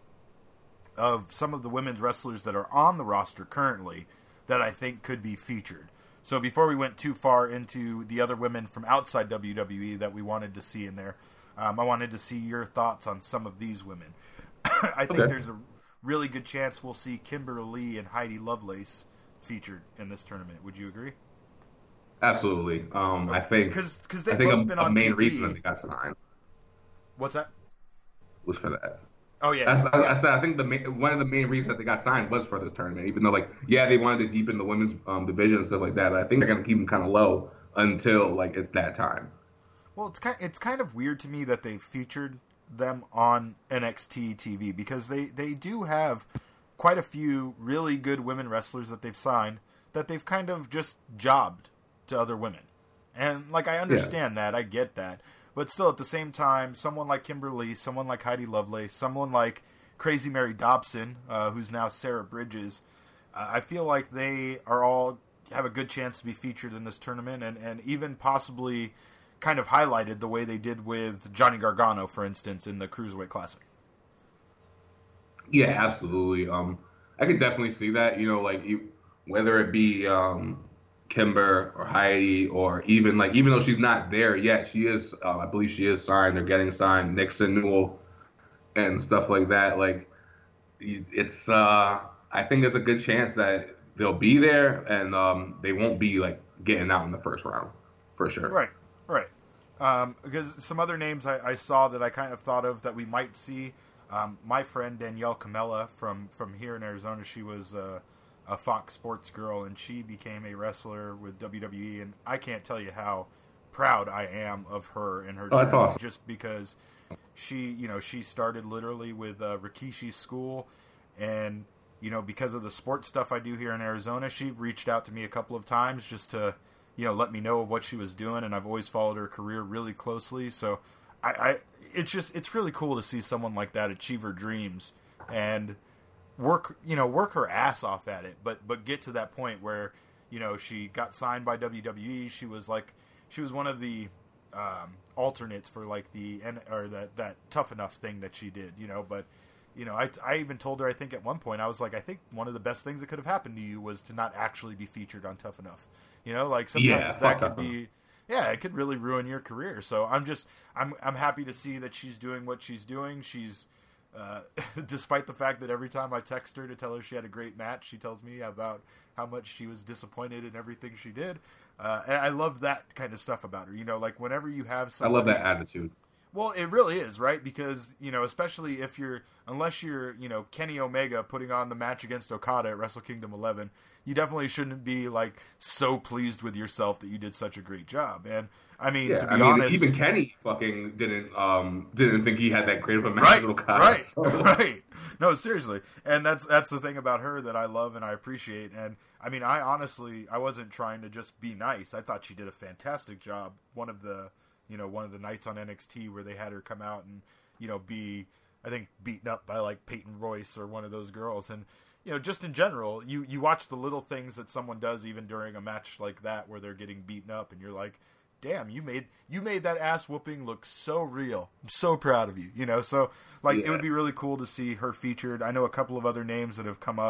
of some of the women's wrestlers that are on the roster currently that I think could be featured. So before we went too far into the other women from outside W W E that we wanted to see in there, Um, I wanted to see your thoughts on some of these women. I think okay. there's a really good chance we'll see Kimberly and Heidi Lovelace featured in this tournament. Would you agree? Absolutely. Um, I think because they've I think both a, been a on main T V. reason that they got signed. What's that? Was for that. Oh yeah. That's, yeah. I, I said I think the main, one of the main reasons that they got signed was for this tournament. Even though like yeah they wanted to deepen the women's um, division and stuff like that, but I think they're gonna keep them kind of low until like it's that time. Well, it's kind it's kind of weird to me that they featured them on N X T T V because they, they do have quite a few really good women wrestlers that they've signed that they've kind of just jobbed to other women. And, like, I understand yeah. that. I get that. But still, at the same time, someone like Kimberly, someone like Heidi Lovelace, someone like Crazy Mary Dobson, uh, who's now Sarah Bridges, uh, I feel like they are all have a good chance to be featured in this tournament and, and even possibly kind of highlighted the way they did with Johnny Gargano, for instance, in the Cruiserweight Classic. Yeah, absolutely. Um, I could definitely see that. You know, like you, whether it be um, Kimber or Heidi, or even like even though she's not there yet, she is. Uh, I believe she is signed. They're getting signed. Nixon Newell and stuff like that. Like it's. Uh, I think there's a good chance that they'll be there and um, they won't be like getting out in the first round for sure. Right. Right. Um, because some other names I, I saw that I kind of thought of that we might see. Um, my friend Danielle Camella from, from here in Arizona, she was a, a Fox Sports girl, and she became a wrestler with W W E, and I can't tell you how proud I am of her and her oh, that's journey, awesome. Just because she, you know, she started literally with uh, Rikishi's school, and, you know, because of the sports stuff I do here in Arizona, she reached out to me a couple of times just to, you know, let me know what she was doing, and I've always followed her career really closely. So, I, I, it's just, it's really cool to see someone like that achieve her dreams and work, you know, work her ass off at it, but, but get to that point where, you know, she got signed by W W E. She was like, she was one of the um, alternates for like the, or that, that Tough Enough thing that she did, you know, but. You know, I, I even told her, I think at one point, I was like, I think one of the best things that could have happened to you was to not actually be featured on Tough Enough. You know, like sometimes yeah, that could be, yeah, it could really ruin your career. So I'm just, I'm I'm happy to see that she's doing what she's doing. She's, uh, despite the fact that every time I text her to tell her she had a great match, she tells me about how much she was disappointed in everything she did. Uh, and I love that kind of stuff about her. You know, like whenever you have somebody, I love that attitude. Well, it really is, right? Because, you know, especially if you're, unless you're, you know, Kenny Omega putting on the match against Okada at Wrestle Kingdom eleven, you definitely shouldn't be, like, so pleased with yourself that you did such a great job. And, I mean, yeah, to be I mean, honest... even Kenny fucking didn't um didn't think he had that great of a match right, with Okada. Right, so. right. No, seriously. And that's that's the thing about her that I love and I appreciate. And, I mean, I honestly, I wasn't trying to just be nice. I thought she did a fantastic job. One of the... you know, one of the nights on N X T where they had her come out and, you know, be, I think, beaten up by, like, Peyton Royce or one of those girls. And, you know, just in general, you, you watch the little things that someone does even during a match like that where they're getting beaten up and you're like, damn, you made you made that ass whooping look so real. I'm so proud of you, you know? So, like, yeah. It would be really cool to see her featured. I know a couple of other names that have come up.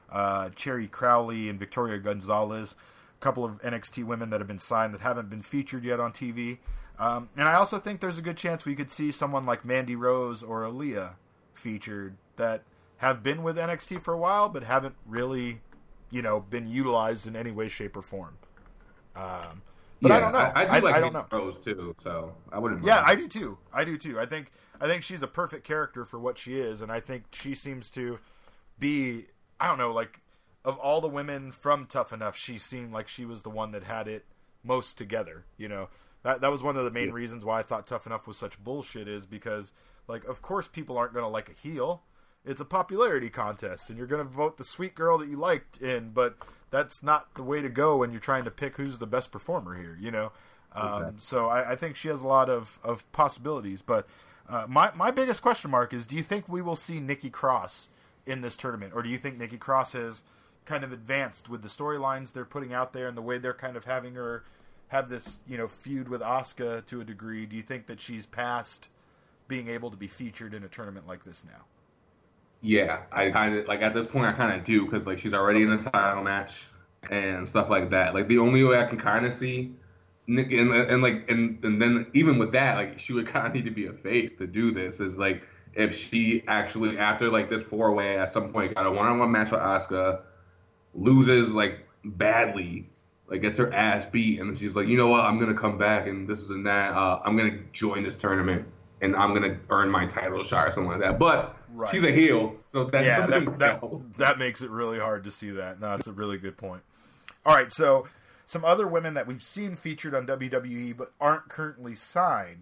uh, Cherry Crowley and Victoria Gonzalez, a couple of N X T women that have been signed that haven't been featured yet on T V. Um, and I also think there's a good chance we could see someone like Mandy Rose or Aaliyah featured that have been with N X T for a while but haven't really, you know, been utilized in any way, shape, or form. Um, but yeah, I don't know. I, I do I, like I don't know. Rose too, so I wouldn't. Yeah, mind. I do too. I do too. I think I think she's a perfect character for what she is, and I think she seems to be. I don't know, like of all the women from Tough Enough, she seemed like she was the one that had it most together. You know, that that was one of the main yeah. reasons why I thought Tough Enough was such bullshit. Is because, like, of course, people aren't going to like a heel. It's a popularity contest, and you're going to vote the sweet girl that you liked in, but that's not the way to go when you're trying to pick who's the best performer here, you know? Um, okay. So I, I think she has a lot of, of possibilities, but uh, my, my biggest question mark is, do you think we will see Nikki Cross in this tournament, or do you think Nikki Cross has kind of advanced with the storylines they're putting out there and the way they're kind of having her have this, you know, feud with Asuka to a degree? Do you think that she's past being able to be featured in a tournament like this now? Yeah, I kind of like at this point I kind of do because like she's already okay. in a title match and stuff like that. Like the only way I can kind of see, and, and, and like and and then even with that, like she would kind of need to be a face to do this. Is like if she actually after like this four way at some point got a one on one match with Asuka, loses like badly, like gets her ass beat, and she's like, you know what, I'm gonna come back and this is and that. Uh, I'm gonna join this tournament and I'm gonna earn my title shot or something like that. But right. she's a heel, so that yeah, doesn't that, that, that makes it really hard to see that. No, it's a really good point. All right, so some other women that we've seen featured on W W E but aren't currently signed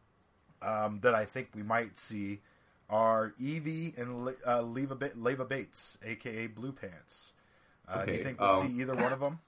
um, that I think we might see are Evie and uh, Leva, ba- Leva Bates, a k a. Blue Pants. Uh, okay, do you think we'll um, see either one of them?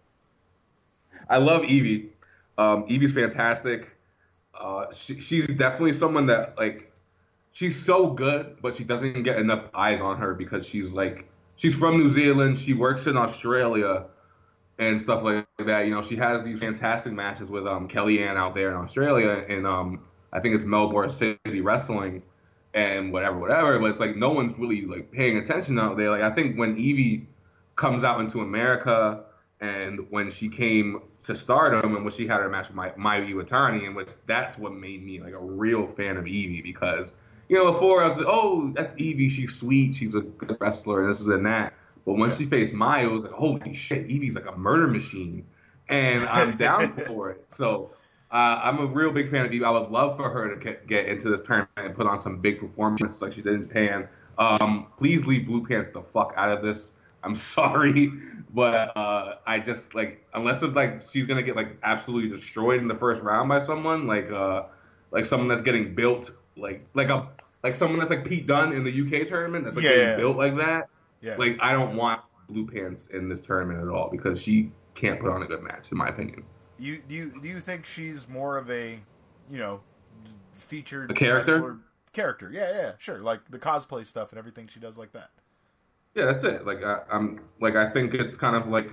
I love Evie. Um, Evie's fantastic. Uh, she, she's definitely someone that, like, she's so good, but she doesn't get enough eyes on her because she's, like, she's from New Zealand. She works in Australia and stuff like that. You know, she has these fantastic matches with um, Kellyanne out there in Australia, and um, I think it's Melbourne City Wrestling and whatever, whatever. But it's like no one's really, like, paying attention out there. Like, I think when Evie comes out into America and when she came to Stardom and when she had her match with my Mayu Iwatani, and which that's what made me like a real fan of Evie because you know before I was like, oh, that's Evie, she's sweet, she's a good wrestler, and this is and that. But when yeah. she faced Mayu, it was like, holy shit, Evie's like a murder machine, and I'm down for it. So uh, I'm a real big fan of Evie. I would love for her to get, get into this tournament and put on some big performances like she did in Japan. Um, please leave Blue Pants the fuck out of this. I'm sorry, but uh, I just like unless it's like she's gonna get like absolutely destroyed in the first round by someone like uh like someone that's getting built like like a like someone that's like Pete Dunne in the U K tournament that's like yeah, getting yeah. built like that. Yeah. Like I don't want Blue Pants in this tournament at all because she can't put on a good match in my opinion. You do you do you think she's more of a you know featured a character wrestler? Character? Yeah, yeah, sure. Like the cosplay stuff and everything she does like that. Yeah, that's it. Like I, I'm, like I think it's kind of like,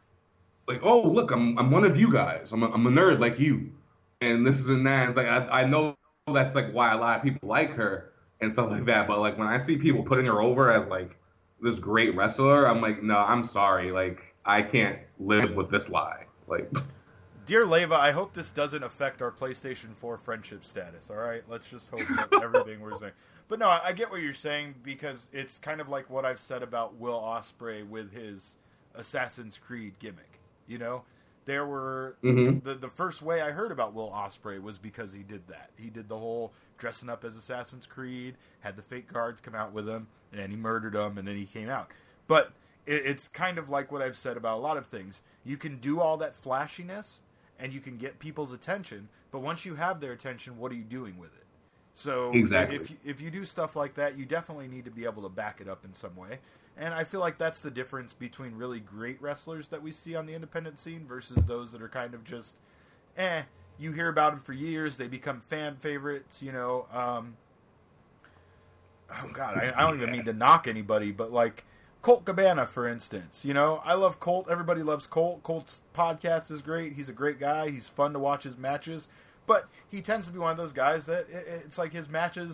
like oh look, I'm I'm one of you guys. I'm a, I'm a nerd like you, and this is and that. It's like I I know that's like why a lot of people like her and stuff like that. But like when I see people putting her over as like this great wrestler, I'm like, no, I'm sorry. Like I can't live with this lie. Like, dear Leva, I hope this doesn't affect our PlayStation four friendship status. All right, let's just hope that everything we're saying. But no, I get what you're saying because it's kind of like what I've said about Will Ospreay with his Assassin's Creed gimmick. You know, there were mm-hmm. the the first way I heard about Will Ospreay was because he did that. He did the whole dressing up as Assassin's Creed, had the fake guards come out with him, and then he murdered them, and then he came out. But it, it's kind of like what I've said about a lot of things. You can do all that flashiness, and you can get people's attention, but once you have their attention, what are you doing with it? So exactly. if you, if you do stuff like that, you definitely need to be able to back it up in some way. And I feel like that's the difference between really great wrestlers that we see on the independent scene versus those that are kind of just, eh, you hear about them for years, they become fan favorites, you know. Um, oh, God, I, I don't even mean to knock anybody, but like Colt Cabana, for instance. You know, I love Colt. Everybody loves Colt. Colt's podcast is great. He's a great guy. He's fun to watch his matches. But he tends to be one of those guys that it's like his matches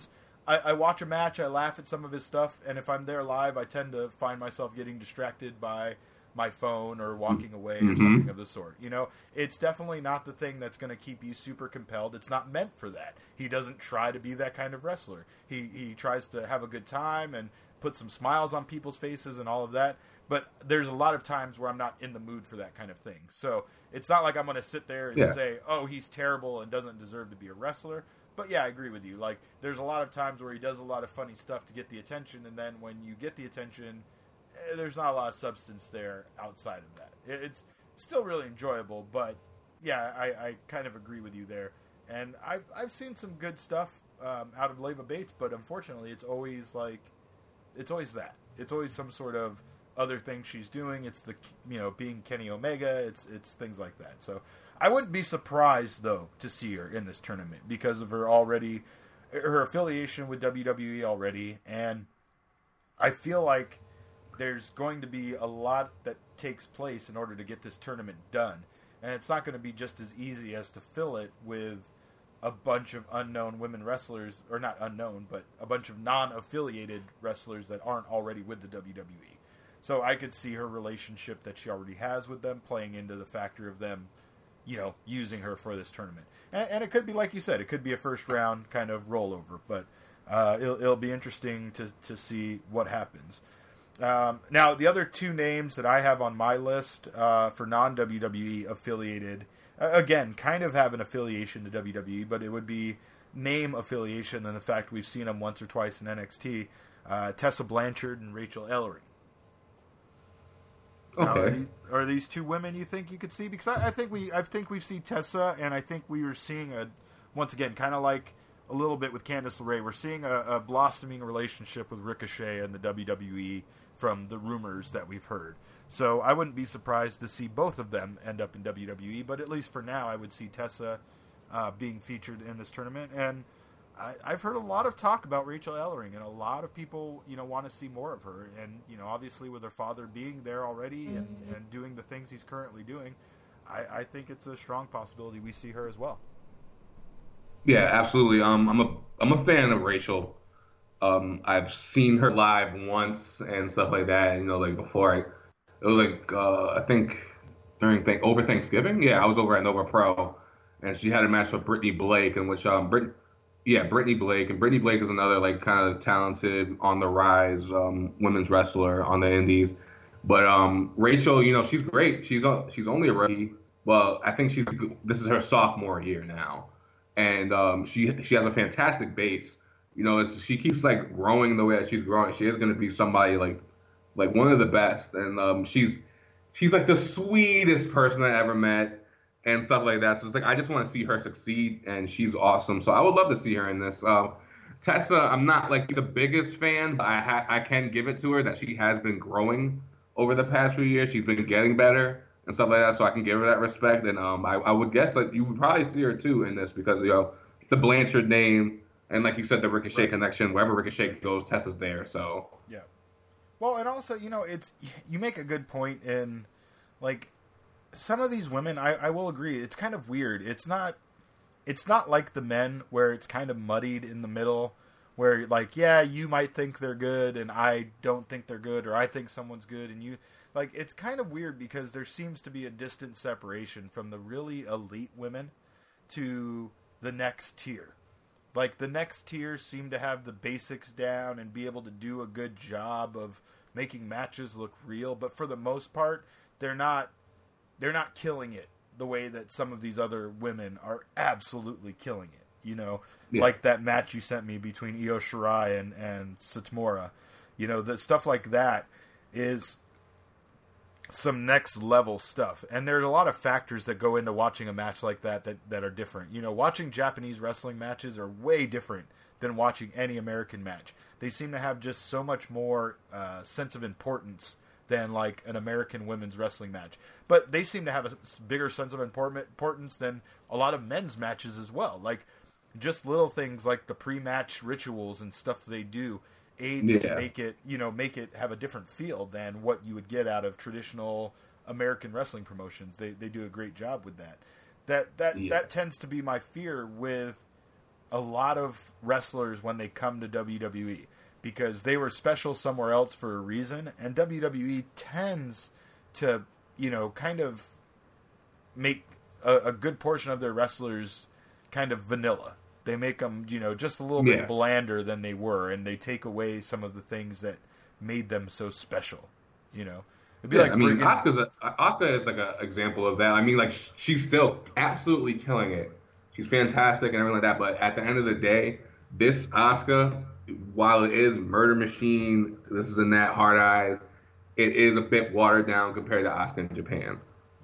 I, I watch a match, I laugh at some of his stuff, and if I'm there live, I tend to find myself getting distracted by my phone or walking away or mm-hmm. something of the sort. You know, it's definitely not the thing that's going to keep you super compelled. It's not meant for that. He doesn't try to be that kind of wrestler. He he tries to have a good time and put some smiles on people's faces and all of that. But there's a lot of times where I'm not in the mood for that kind of thing. So it's not like I'm going to sit there and yeah. say, oh, he's terrible and doesn't deserve to be a wrestler. But yeah, I agree with you. Like, there's a lot of times where he does a lot of funny stuff to get the attention, and then when you get the attention, eh, there's not a lot of substance there outside of that. It, it's still really enjoyable, but yeah, I, I kind of agree with you there. And I've I've seen some good stuff um, out of Leva Bates, but unfortunately, it's always like, it's always that. It's always some sort of other thing she's doing. It's the, you know, being Kenny Omega. It's it's things like that. So I wouldn't be surprised though to see her in this tournament because of her already, her affiliation with W W E already, and I feel like there's going to be a lot that takes place in order to get this tournament done, and it's not going to be just as easy as to fill it with a bunch of unknown women wrestlers, or not unknown, but a bunch of non-affiliated wrestlers that aren't already with the W W E. So I could see her relationship that she already has with them playing into the factor of them, you know, using her for this tournament. And, and it could be, like you said, it could be a first round kind of rollover, but uh, it'll, it'll be interesting to, to see what happens. Um, now, the other two names that I have on my list uh, for non-W W E affiliated, uh, again, kind of have an affiliation to W W E, but it would be name affiliation and the fact we've seen them once or twice in N X T, uh, Tessa Blanchard and Rachel Ellering. Okay. Now, are, these, are these two women you think you could see? Because I, I think we, I think we've seen Tessa, and I think we were seeing a, once again, kind of like a little bit with Candice LeRae, we're seeing a, a blossoming relationship with Ricochet and the W W E from the rumors that we've heard. So I wouldn't be surprised to see both of them end up in W W E, but at least for now, I would see Tessa uh, being featured in this tournament. And I, I've heard a lot of talk about Rachel Ellering, and a lot of people, you know, want to see more of her. And, you know, obviously with her father being there already and, and doing the things he's currently doing, I, I think it's a strong possibility we see her as well. Yeah, absolutely. Um, I'm a I'm a fan of Rachel. Um, I've seen her live once and stuff like that. You know, like before I, it was like uh, I think during th- over Thanksgiving. Yeah, I was over at Nova Pro, and she had a match with Brittany Blake, in which um, Brit- yeah, Brittany Blake, and Brittany Blake is another like kind of talented on the rise um, women's wrestler on the Indies. But um, Rachel, you know, she's great. She's uh, she's only a rookie. Well, I think she's this is her sophomore year now. And um, she she has a fantastic base. You know, it's, she keeps like growing the way that she's growing. She is going to be somebody like like one of the best. And um, she's she's like the sweetest person I ever met and stuff like that. So it's like I just want to see her succeed, and she's awesome. So I would love to see her in this. Uh, Tessa, I'm not like the biggest fan, but I ha- I can give it to her that she has been growing over the past few years. She's been getting better and stuff like that, so I can give her that respect. And um, I, I would guess that you would probably see her too in this because, you know, the Blanchard name and, like you said, the Ricochet right. connection. Wherever Ricochet goes, Tessa's there. So yeah. Well, and also, you know, it's you make a good point in, like, some of these women. I, I will agree. It's kind of weird. It's not. It's not like the men where it's kind of muddied in the middle, where like, yeah, you might think they're good and I don't think they're good, or I think someone's good and you. Like, it's kind of weird because there seems to be a distant separation from the really elite women to the next tier. Like, the next tier seem to have the basics down and be able to do a good job of making matches look real, but for the most part, they're not they're not killing it the way that some of these other women are absolutely killing it. You know, yeah. Like that match you sent me between Io Shirai and, and Satomura. You know, the stuff like that is some next level stuff, and there's a lot of factors that go into watching a match like that that, that are different. You know, watching Japanese wrestling matches are way different than watching any American match. They seem to have just so much more uh, sense of importance than like an American women's wrestling match. But they seem to have a bigger sense of importance than a lot of men's matches as well. Like just little things like the pre-match rituals and stuff they do aids yeah. to make it, you know, make it have a different feel than what you would get out of traditional American wrestling promotions. They they do a great job with that. That that yeah. that tends to be my fear with a lot of wrestlers when they come to W W E because they were special somewhere else for a reason, and W W E tends to, you know, kind of make a, a good portion of their wrestlers kind of vanilla. They make them, you know, just a little Yeah. bit blander than they were, and they take away some of the things that made them so special, you know. It'd be Yeah, like I mean, bringing, Asuka's a, Asuka is like an example of that. I mean, like sh- she's still absolutely killing it. She's fantastic and everything like that. But at the end of the day, this Asuka, while it is Murder Machine, this is in that Hard Eyes, it is a bit watered down compared to Asuka in Japan.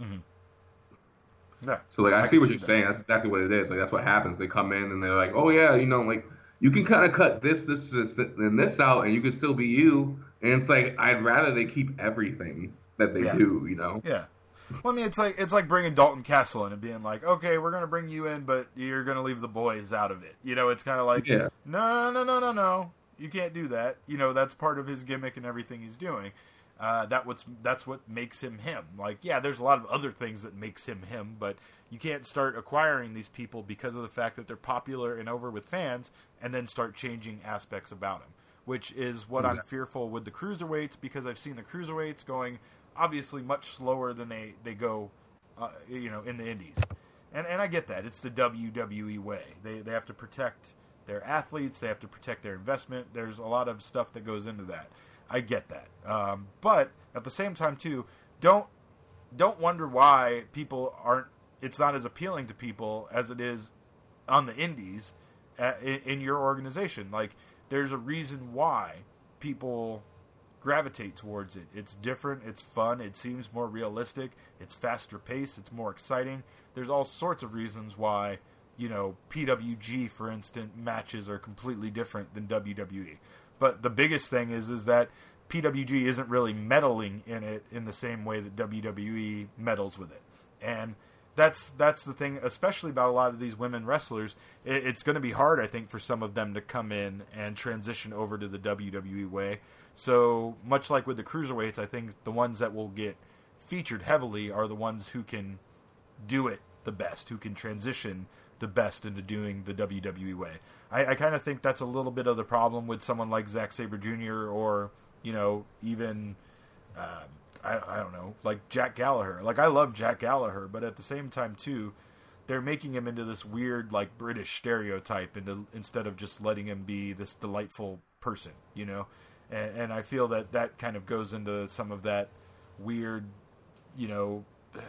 yeah. So like, I, I see can what see you're that. saying. That's exactly what it is. Like that's what happens. They come in and they're like, oh yeah, you know, like you can kind of cut this, this, this, and this out, and you can still be you. And it's like I'd rather they keep everything that they Yeah. do. You know. Yeah. Well, I mean, it's like it's like bringing Dalton Castle in and being like, okay, we're gonna bring you in, but you're gonna leave the boys out of it. You know, it's kind of like, Yeah. no, no, no, no, no, you can't do that. You know, that's part of his gimmick and everything he's doing. Uh, that what's that's what makes him him. Like, yeah, there's a lot of other things that makes him him, but you can't start acquiring these people because of the fact that they're popular and over with fans, and then start changing aspects about them. Which is what I'm fearful with the cruiserweights, because I've seen the cruiserweights going obviously much slower than they they go, uh, you know, in the indies, and and I get that it's the W W E way. They they have to protect their athletes, they have to protect their investment. There's a lot of stuff that goes into that. I get that, um, but at the same time too, don't don't wonder why people aren't. It's not as appealing to people as it is on the indies uh, in, in your organization. Like, there's a reason why people gravitate towards it. It's different, it's fun, it seems more realistic, it's faster paced, it's more exciting. There's all sorts of reasons why, you know, P W G, for instance, matches are completely different than W W E. But the biggest thing is is that P W G isn't really meddling in it in the same way that W W E meddles with it. And that's that's the thing, especially about a lot of these women wrestlers. It, it's going to be hard, I think, for some of them to come in and transition over to the W W E way. So much like with the cruiserweights, I think the ones that will get featured heavily are the ones who can do it the best, who can transition the best into doing the W W E way. I, I kind of think that's a little bit of the problem with someone like Zack Sabre Junior or, you know, even... Uh, I, I don't know, like Jack Gallagher. Like, I love Jack Gallagher, but at the same time, too, they're making him into this weird, like, British stereotype into, instead of just letting him be this delightful person, you know? And, and I feel that that kind of goes into some of that weird, you know,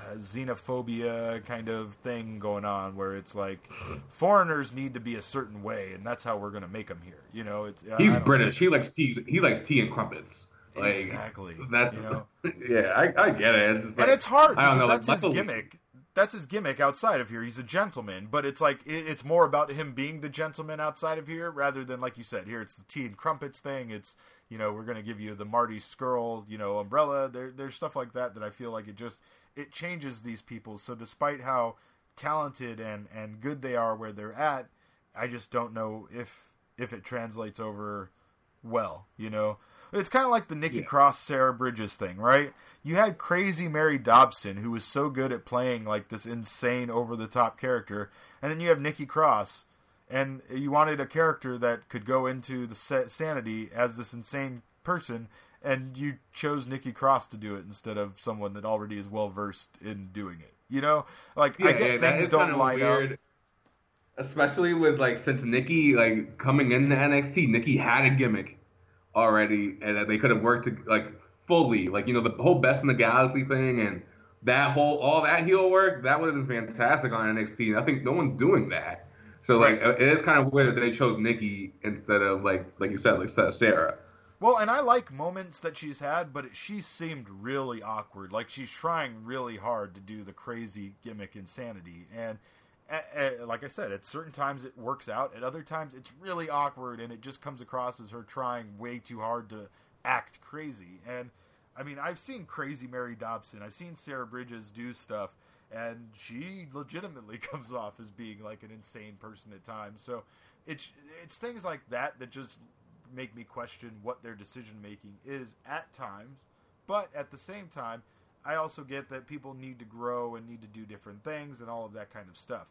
xenophobia kind of thing going on, where it's like, foreigners need to be a certain way, and that's how we're going to make them here, you know? It's, He's I don't British. know. He likes tea. He likes tea and crumpets. Like, Exactly. That's you know? yeah. I, I get it. It's just like, And it's hard I don't because know. that's like, his Michael- gimmick. That's his gimmick outside of here. He's a gentleman, but it's like it, it's more about him being the gentleman outside of here rather than, like you said, here it's the tea and crumpets thing. It's, you know, we're going to give you the Marty Skrull, you know, umbrella. There, there's stuff like that that I feel like it just it changes these people. So despite how talented and, and good they are where they're at, I just don't know if if it translates over well, you know. It's kind of like the Nikki Yeah. Cross, Sarah Bridges thing, right? You had crazy Mary Dobson, who was so good at playing like this insane, over-the-top character, and then you have Nikki Cross, and you wanted a character that could go into the sa- sanity as this insane person, and you chose Nikki Cross to do it instead of someone that already is well-versed in doing it. You know? Like, Yeah, I get yeah, that things is don't kind of line weird. up. Especially with like since Nikki like coming into N X T, Nikki had a gimmick already, and that they could have worked to, like fully, like you know the whole Best in the Galaxy thing and that whole all that heel work that would have been fantastic on N X T. And I think no one's doing that, so like Right. it is kind of weird that they chose Nikki instead of like like you said like instead of Sarah. Well, and I like moments that she's had, but it, she seemed really awkward. Like she's trying really hard to do the crazy gimmick insanity. And uh, uh, like I said, at certain times it works out. At other times it's really awkward, and it just comes across as her trying way too hard to act crazy. And, I mean, I've seen crazy Mary Dobson. I've seen Sarah Bridges do stuff, and she legitimately comes off as being like an insane person at times. So it's it's things like that that just make me question what their decision making is at times. But at the same time, I also get that people need to grow and need to do different things and all of that kind of stuff.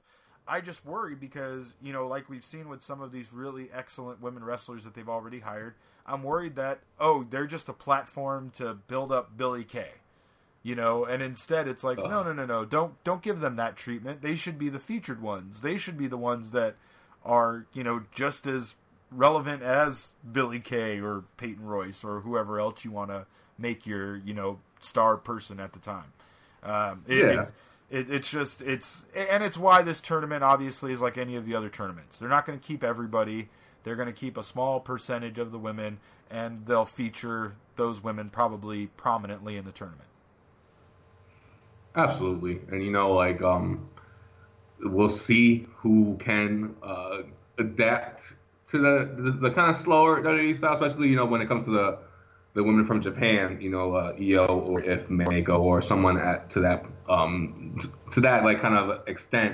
I just worry because, you know, like we've seen with some of these really excellent women wrestlers that they've already hired, I'm worried that, oh, they're just a platform to build up Billie Kay. You know, and instead it's like, uh. no, no, no, no, don't don't give them that treatment. They should be the featured ones. They should be the ones that are, you know, just as relevant as Billie Kay or Peyton Royce or whoever else you want to make your, you know, star person at the time. Um, it, yeah. It, it, it's just, it's, and it's why this tournament obviously is like any of the other tournaments. They're not going to keep everybody. They're going to keep a small percentage of the women, and they'll feature those women probably prominently in the tournament. Absolutely. And, you know, like, um, we'll see who can uh, adapt to the, the, the kind of slower W W E style, especially, you know, when it comes to the the women from Japan, you know, uh, Io or if Meiko or someone at to that um, t- to that like kind of extent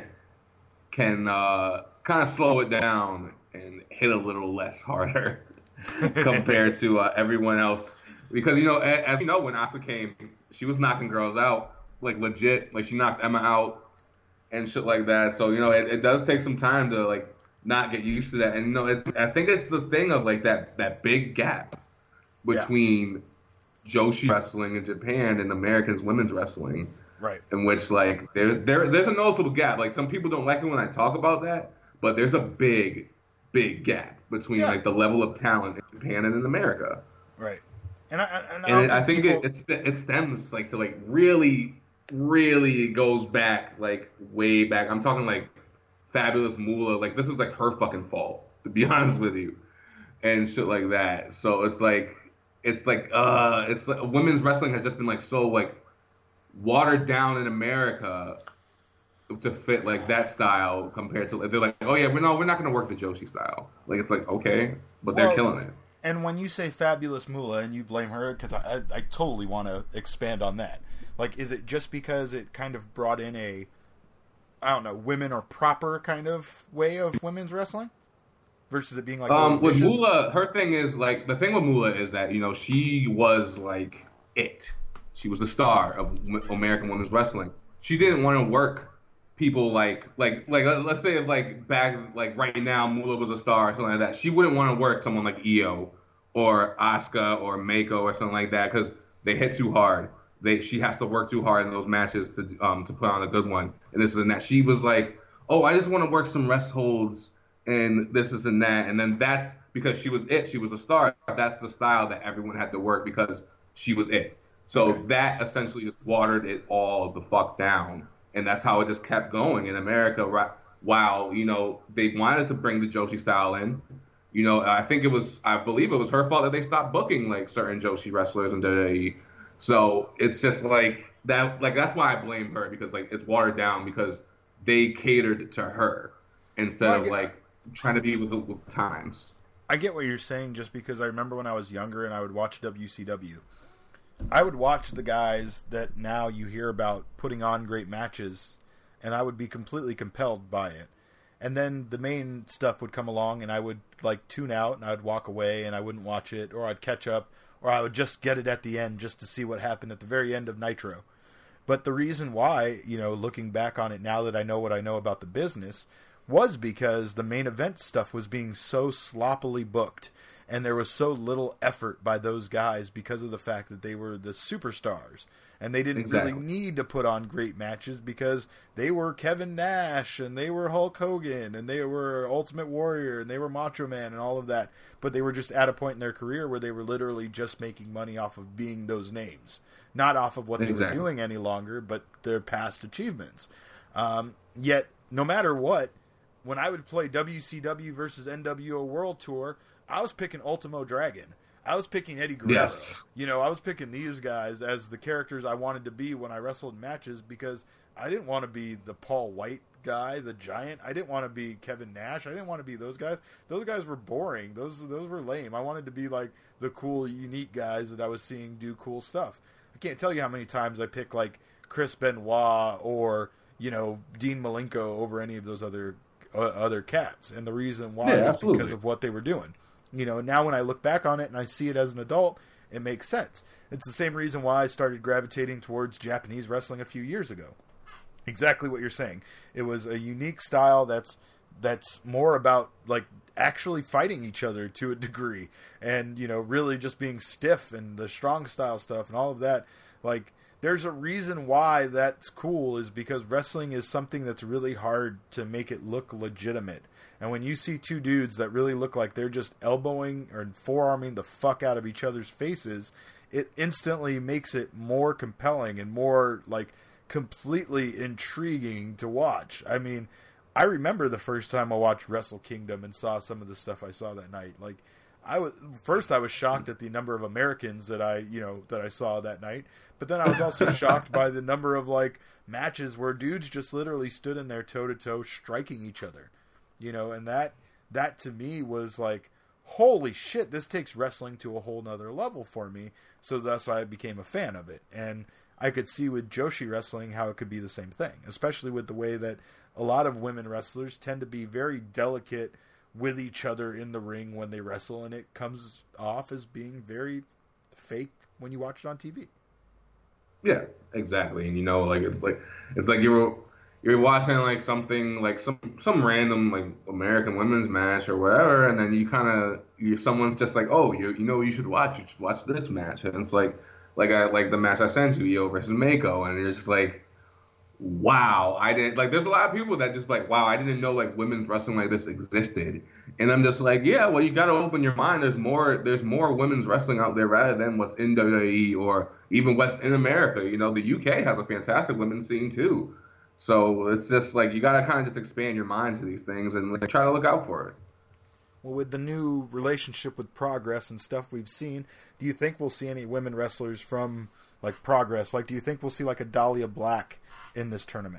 can uh, kind of slow it down and hit a little less harder compared to uh, everyone else. Because, you know, as, as you know, when Asuka came, she was knocking girls out, like legit, like she knocked Emma out and shit like that. So, you know, it, it does take some time to like not get used to that. And, you know, it, I think it's the thing of like that, that big gap between yeah. Joshi wrestling in Japan and Americans women's wrestling. Right. In which, like, there, there, there's a noticeable gap. Like, some people don't like it when I talk about that, but there's a big, big gap between, yeah. like, the level of talent in Japan and in America. Right. And I, and I, and I think people... it, it, it stems, like, to, like, really, really goes back, like, way back. I'm talking, like, Fabulous Moolah. Like, this is, like, her fucking fault, to be honest with you. And shit like that. So it's, like, it's, like, uh, it's, like, women's wrestling has just been, like, so, like, watered down in America to fit like that style compared to they're like, oh yeah, we're not we're not gonna work the Joshi style. Like it's like okay, but they're well, killing it. And when you say Fabulous Moolah and you blame her, because I, I I totally want to expand on that. Like, is it just because it kind of brought in a I don't know women or proper kind of way of women's wrestling versus it being like um with Moolah, her thing is like the thing with Moolah is that you know she was like it. She was the star of American women's wrestling. She didn't want to work people like, like, like, let's say if like back, like right now, Moolah was a star or something like that. She wouldn't want to work someone like Io or Asuka or Meiko or something like that because they hit too hard. They, she has to work too hard in those matches to, um, to put on a good one. And this and that. She was like, oh, I just want to work some rest holds and this is and that. And then that's because she was it. She was a star. That's the style that everyone had to work because she was it. So okay. that essentially just watered it all the fuck down. And that's how it just kept going in America. Right? While, you know, they wanted to bring the Joshi style in. You know, I think it was, I believe it was her fault that they stopped booking, like, certain Joshi wrestlers in W W E. So it's just like, that. Like that's why I blame her, because, like, it's watered down because they catered to her instead well, of, like, trying to be with the with times. I get what you're saying just because I remember when I was younger and I would watch W C W. I would watch the guys that now you hear about putting on great matches, and I would be completely compelled by it. And then the main stuff would come along, and I would like tune out, and I would walk away, and I wouldn't watch it, or I'd catch up, or I would just get it at the end just to see what happened at the very end of Nitro. But the reason why, you know, looking back on it now that I know what I know about the business, was because the main event stuff was being so sloppily booked. And there was so little effort by those guys because of the fact that they were the superstars. And they didn't exactly. really need to put on great matches because they were Kevin Nash and they were Hulk Hogan and they were Ultimate Warrior and they were Macho Man and all of that. But they were just at a point in their career where they were literally just making money off of being those names. Not off of what they exactly. were doing any longer, but their past achievements. Um, yet, no matter what, when I would play W C W versus N W O World Tour, I was picking Ultimo Dragon. I was picking Eddie Guerrero. Yes. You know, I was picking these guys as the characters I wanted to be when I wrestled in matches because I didn't want to be the Paul White guy, the Giant. I didn't want to be Kevin Nash. I didn't want to be those guys. Those guys were boring. Those those were lame. I wanted to be like the cool, unique guys that I was seeing do cool stuff. I can't tell you how many times I picked like Chris Benoit or, you know, Dean Malenko over any of those other uh, other cats. And the reason why yeah, is absolutely. because of what they were doing. You know, now when I look back on it and I see it as an adult, it makes sense. It's the same reason why I started gravitating towards Japanese wrestling a few years ago. Exactly what you're saying. It was a unique style that's that's more about like actually fighting each other to a degree, and you know, really just being stiff and the strong style stuff and all of that. Like, there's a reason why that's cool, is because wrestling is something that's really hard to make it look legitimate. And when you see two dudes that really look like they're just elbowing or forearming the fuck out of each other's faces, it instantly makes it more compelling and more like completely intriguing to watch. I mean, I remember the first time I watched Wrestle Kingdom and saw some of the stuff I saw that night. Like, I was first I was shocked at the number of Americans that I, you know, that I saw that night. But then I was also shocked by the number of like matches where dudes just literally stood in there toe to toe striking each other. You know, and that that to me was like, holy shit, this takes wrestling to a whole nother level for me. So thus I became a fan of it. And I could see with Joshi wrestling how it could be the same thing, especially with the way that a lot of women wrestlers tend to be very delicate with each other in the ring when they wrestle, and it comes off as being very fake when you watch it on T V. Yeah, exactly. And you know, like it's like it's like you're you're watching like something like some some random like American women's match or whatever, and then you kind of you someone's just like, oh, you you know you should watch you should watch this match, and it's like like I like the match I sent you, Io versus Mako, and it's just like, wow, I didn't like. There's a lot of people that just like, wow, I didn't know like women's wrestling like this existed, and I'm just like, yeah, well, you got to open your mind. There's more. There's more women's wrestling out there rather than what's in W W E or even what's in America. You know, the U K has a fantastic women's scene too. So it's just like you got to kind of just expand your mind to these things and like, try to look out for it. Well, with the new relationship with Progress and stuff we've seen, do you think we'll see any women wrestlers from like Progress? Like, do you think we'll see like a Dahlia Black in this tournament?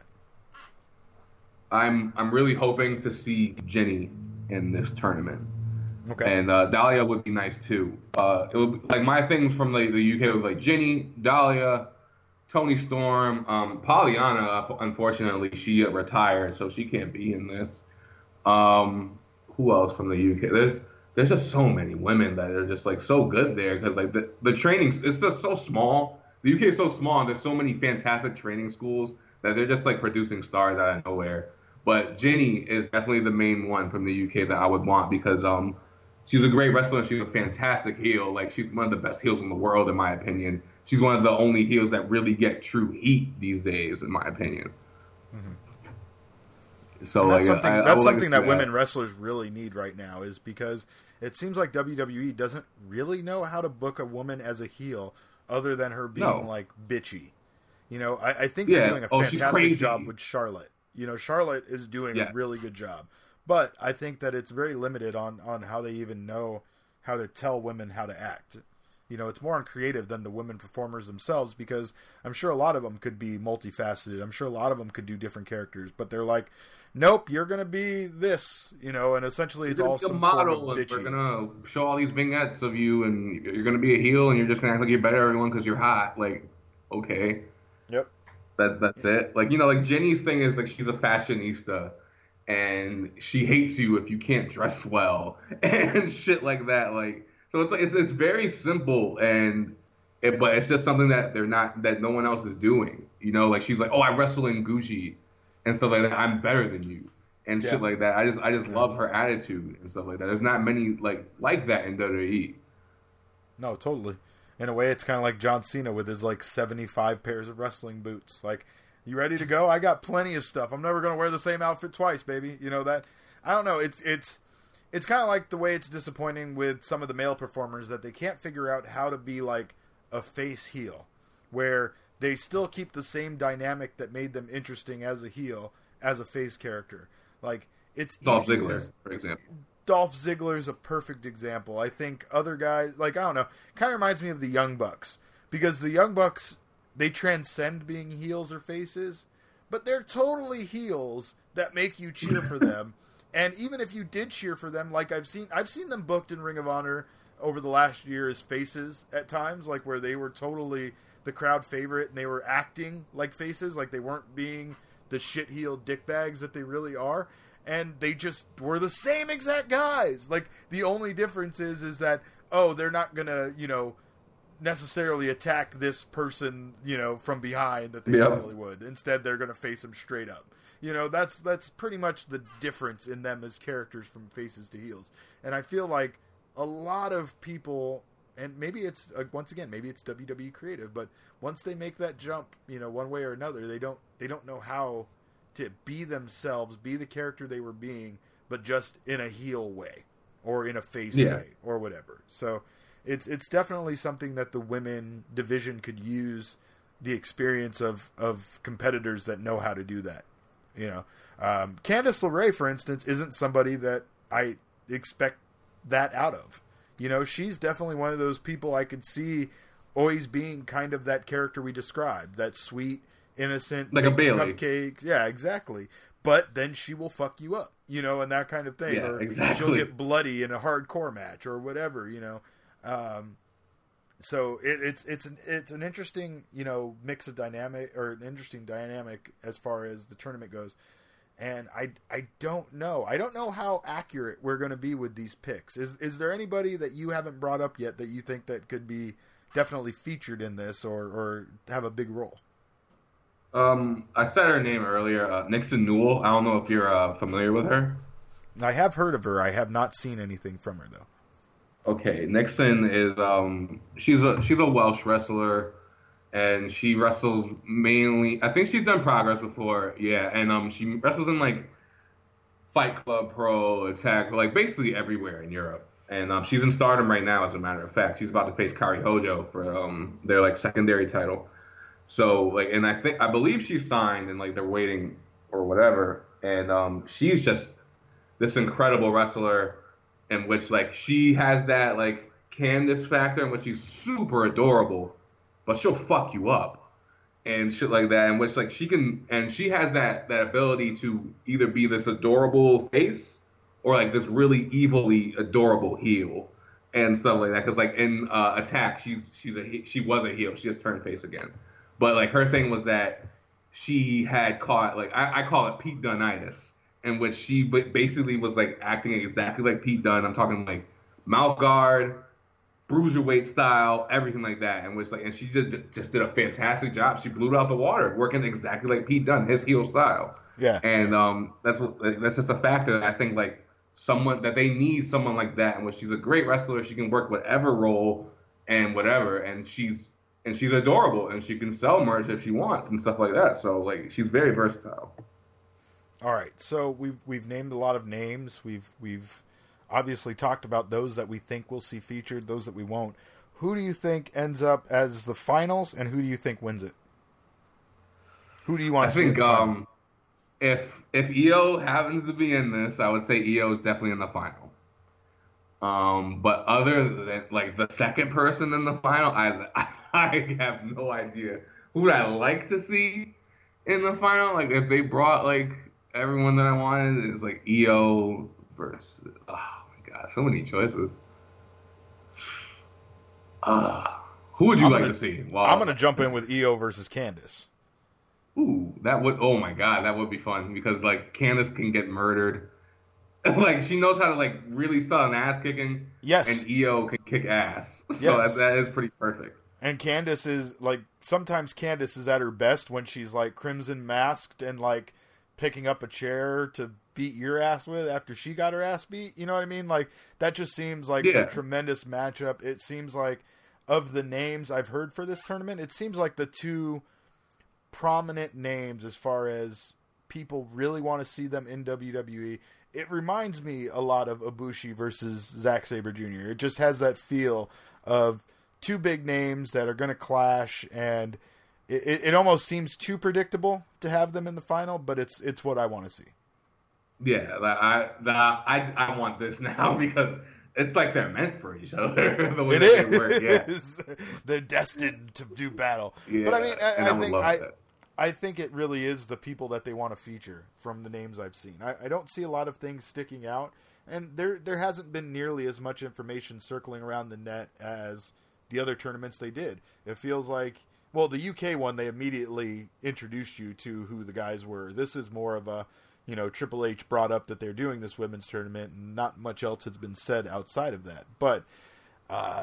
I'm I'm really hoping to see Jenny in this tournament. Okay. And uh, Dahlia would be nice too. Uh, it would like my things from like the U K was like Jenny, Dahlia, Toni Storm, um, Pollyanna. Unfortunately, she retired, so she can't be in this. Um, who else from the U K? There's there's just so many women that are just like so good there because like the the training it's just so small. The U K is so small, and there's so many fantastic training schools that they're just like producing stars out of nowhere. But Jenny is definitely the main one from the U K that I would want because um she's a great wrestler and she's a fantastic heel. Like she's one of the best heels in the world in my opinion. She's one of the only heels that really get true heat these days in my opinion. Mm-hmm. So and that's like, something I, that's I something that, that women that. wrestlers really need right now is because it seems like W W E doesn't really know how to book a woman as a heel other than her being no. like bitchy. You know, I, I think yeah. they're doing a oh, fantastic job with Charlotte. You know, Charlotte is doing yes. a really good job. But I think that it's very limited on, on how they even know how to tell women how to act. You know, it's more on creative than the women performers themselves because I'm sure a lot of them could be multifaceted. I'm sure a lot of them could do different characters. But they're like, nope, you're going to be this. You know, and essentially it's you're all some some model form of and bitchy. we're going to show all these vignettes of you and you're going to be a heel and you're just going to act like you're better than everyone because you're hot. Like, okay. Yep. That That's it. Like, you know, like Jenny's thing is like she's a fashionista and she hates you if you can't dress well and shit like that. Like, so it's like it's it's very simple and it, but it's just something that they're not that no one else is doing. You know, like she's like, oh, I wrestle in Gucci and stuff like that. I'm better than you and yeah. shit like that. I just I just yeah. love her attitude and stuff like that. There's not many like like that in W W E. No, totally. In a way, it's kind of like John Cena with his like seventy-five pairs of wrestling boots. Like, you ready to go? I got plenty of stuff. I'm never going to wear the same outfit twice, baby. You know that? I don't know. It's it's it's kind of like the way it's disappointing with some of the male performers that they can't figure out how to be like a face heel, where they still keep the same dynamic that made them interesting as a heel as a face character. Like, it's Dolph easy Ziggler, to, for example. Dolph Ziggler is a perfect example. I think other guys, like, I don't know, kind of reminds me of the Young Bucks. Because the Young Bucks, they transcend being heels or faces, but they're totally heels that make you cheer for them. And even if you did cheer for them, like I've seen, I've seen them booked in Ring of Honor over the last year as faces at times, like where they were totally the crowd favorite and they were acting like faces, like they weren't being the shit heel dickbags that they really are. And they just were the same exact guys. Like, the only difference is, is that, oh, they're not going to, you know, necessarily attack this person, you know, from behind that they Yep. normally would. Instead, they're going to face him straight up. You know, that's that's pretty much the difference in them as characters from faces to heels. And I feel like a lot of people, and maybe it's uh, once again, maybe it's W W E creative, but once they make that jump, you know, one way or another, they don't they don't know how to be themselves, be the character they were being, but just in a heel way or in a face Yeah. way or whatever. So it's it's definitely something that the women division could use the experience of, of competitors that know how to do that. You know, um, Candice LeRae, for instance, isn't somebody that I expect that out of. You know, she's definitely one of those people I could see always being kind of that character we described, that sweet, innocent, Like a bakes Bailey. cupcakes. Yeah, exactly. But then she will fuck you up, you know, and that kind of thing. Yeah, or exactly. she'll get bloody in a hardcore match or whatever, you know. Um, so it, it's it's an it's an interesting, you know, mix of dynamic or an interesting dynamic as far as the tournament goes. And I, I don't know. I don't know how accurate we're going to be with these picks. Is is there anybody that you haven't brought up yet that you think that could be definitely featured in this or, or have a big role? Um, I said her name earlier, uh, Nixon Newell. I don't know if you're uh, familiar with her. I have heard of her. I have not seen anything from her though. Okay, Nixon is um, she's a she's a Welsh wrestler, and she wrestles mainly. I think she's done Progress before, yeah, and um, she wrestles in like Fight Club Pro, Attack, like basically everywhere in Europe. And um, she's in Stardom right now, as a matter of fact. She's about to face Kari Hojo for um, their like secondary title. So like, and I think I believe she's signed, and like they're waiting or whatever. And um, she's just this incredible wrestler, in which like she has that like Candice factor, in which she's super adorable, but she'll fuck you up and shit like that. In which like she can, and she has that that ability to either be this adorable face or like this really evilly adorable heel and stuff like that. Because like in uh, Attack, she's she's a she was a heel. She just turned face again. But like her thing was that she had caught like I, I call it Pete Dunnitis, in which she basically was like acting exactly like Pete Dunne. I'm talking like mouth guard, bruiserweight style, everything like that. And which like and she just just did a fantastic job. She blew it out the water, working exactly like Pete Dunne, his heel style. Yeah. And um, that's what that's just a factor that I think like someone that they need someone like that. In which she's a great wrestler. She can work whatever role and whatever, and she's. And she's adorable, and she can sell merch if she wants and stuff like that. So, like, she's very versatile. All right, so we've we've named a lot of names. We've we've obviously talked about those that we think we'll see featured, those that we won't. Who do you think ends up as the finals, and who do you think wins it? Who do you want I to see? think in the final? um, if if E O happens to be in this, I would say E O is definitely in the final. Um, but other than like the second person in the final, I I have no idea who would I like to see in the final. Like if they brought like everyone that I wanted, it's like E O versus. Oh my god, so many choices. Uh, who would you I'm like gonna, to see? Wow. I'm going to jump in with E O versus Candice. Ooh, that would. Oh my god, that would be fun because like Candice can get murdered. Like she knows how to like really sell an ass kicking. Yes. And E O can kick ass. So Yes. that, that is pretty perfect. And Candice is like sometimes Candice is at her best when she's like crimson masked and like picking up a chair to beat your ass with after she got her ass beat. You know what I mean? Like that just seems like Yeah. a tremendous matchup. It seems like of the names I've heard for this tournament, it seems like the two prominent names as far as people really want to see them in W W E. It reminds me a lot of Ibushi versus Zack Sabre Junior It just has that feel of two big names that are going to clash, and it, it, it almost seems too predictable to have them in the final, but it's it's what I want to see. Yeah, like, I, the, I I want this now because it's like they're meant for each other. The way It that they work, yeah. is. They're destined to do battle. Yeah, but I mean, and I, I I would think love I, that. I think it really is the people that they want to feature from the names I've seen. I, I don't see a lot of things sticking out, and there there hasn't been nearly as much information circling around the net as the other tournaments they did. It feels like, well, the U K one, they immediately introduced you to who the guys were. This is more of a, you know, Triple H brought up that they're doing this women's tournament, and not much else has been said outside of that. But uh,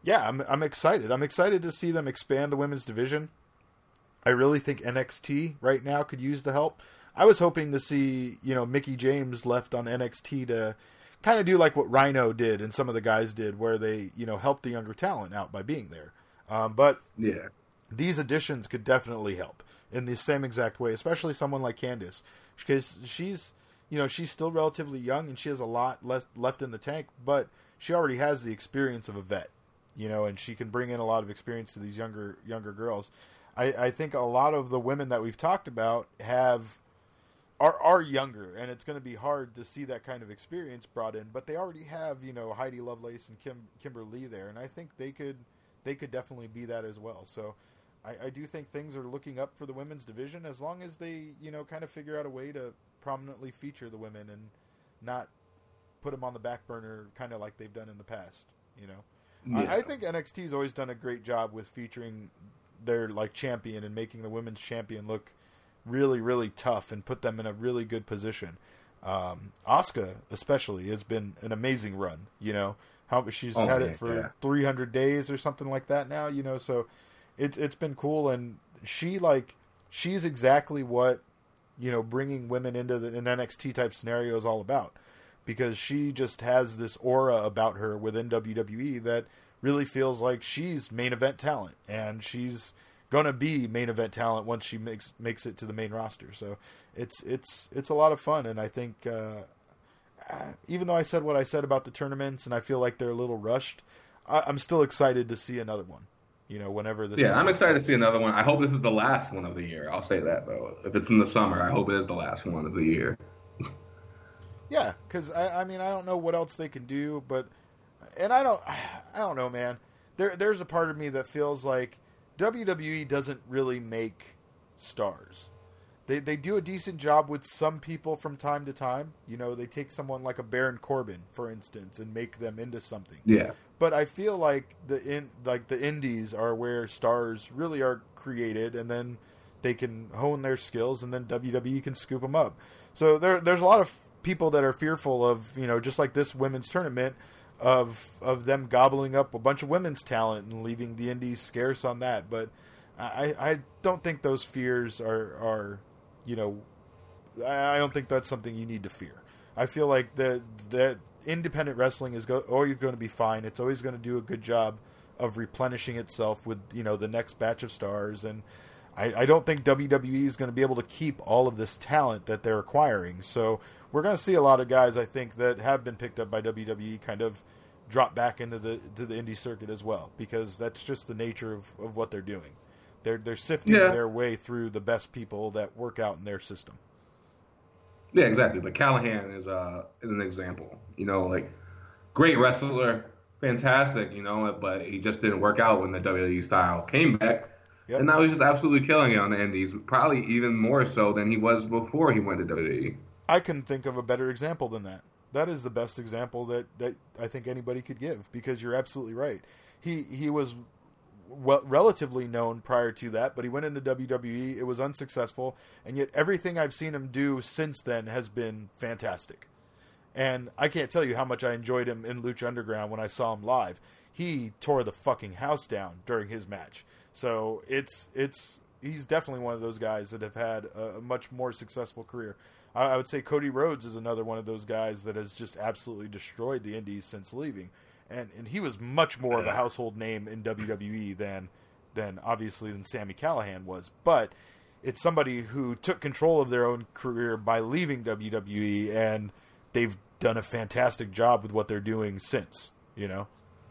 Yeah, I'm I'm excited. I'm excited to see them expand the women's division. I really think N X T right now could use the help. I was hoping to see, you know, Mickie James left on N X T to kind of do like what Rhino did and some of the guys did, where they, you know, helped the younger talent out by being there. Um, but yeah, these additions could definitely help in the same exact way, especially someone like Candice, because she's, you know, she's still relatively young and she has a lot less left in the tank, but she already has the experience of a vet, you know, and she can bring in a lot of experience to these younger younger girls. I, I think a lot of the women that we've talked about have are are younger, and it's going to be hard to see that kind of experience brought in. But they already have, you know, Heidi Lovelace and Kim Kimberly there, and I think they could they could definitely be that as well. So I, I do think things are looking up for the women's division, as long as they, you know, kind of figure out a way to prominently feature the women and not put them on the back burner, kind of like they've done in the past. You know, yeah. I, I think N X T's always done a great job with featuring their like champion and making the women's champion look really, really tough and put them in a really good position. Um, Asuka especially has been an amazing run. You know, how she's oh, had man, it for yeah. three hundred days or something like that now. You know, so it's it's been cool, and she like she's exactly what, you know, bringing women into the, an N X T type scenario is all about, because she just has this aura about her within W W E that really feels like she's main event talent, and she's gonna be main event talent once she makes makes it to the main roster. So it's it's it's a lot of fun, and I think uh, even though I said what I said about the tournaments, and I feel like they're a little rushed, I, I'm still excited to see another one. You know, whenever this. Yeah, I'm excited place. to see another one. I hope this is the last one of the year. I'll say that though. If it's in the summer, I hope it is the last one of the year. Yeah, because I, I mean I don't know what else they can do, but and I don't I don't know, man. There there's a part of me that feels like W W E doesn't really make stars. They they do a decent job with some people from time to time. You know, they take someone like a Baron Corbin, for instance, and make them into something. Yeah. But I feel like the in like the indies are where stars really are created, and then they can hone their skills, and then W W E can scoop them up. So there there's a lot of people that are fearful of, you know, just like this women's tournament, of of them gobbling up a bunch of women's talent and leaving the indies scarce on that. But I, I don't think those fears are, are you know, I don't think that's something you need to fear. I feel like that that independent wrestling is go, always going to be fine. It's always going to do a good job of replenishing itself with, you know, the next batch of stars. And I, I don't think W W E is going to be able to keep all of this talent that they're acquiring. So we're going to see a lot of guys, I think, that have been picked up by W W E kind of drop back into the to the indie circuit as well, because that's just the nature of, of what they're doing. They're they're sifting yeah. their way through the best people that work out in their system. Yeah, exactly. But Callahan is uh is an example. You know, like great wrestler, fantastic. You know, but he just didn't work out when the W W E style came back. Yep. And now he's just absolutely killing it on the indies, probably even more so than he was before he went to W W E. I couldn't think of a better example than that. That is the best example that, that I think anybody could give, because you're absolutely right. He he was well, relatively known prior to that, but he went into W W E. It was unsuccessful, and yet everything I've seen him do since then has been fantastic. And I can't tell you how much I enjoyed him in Lucha Underground when I saw him live. He tore the fucking house down during his match. So it's it's he's definitely one of those guys that have had a, a much more successful career. I, I would say Cody Rhodes is another one of those guys that has just absolutely destroyed the indies since leaving. And and he was much more of a household name in W W E than than obviously than Sami Callihan was. But it's somebody who took control of their own career by leaving W W E, and they've done a fantastic job with what they're doing since, you know?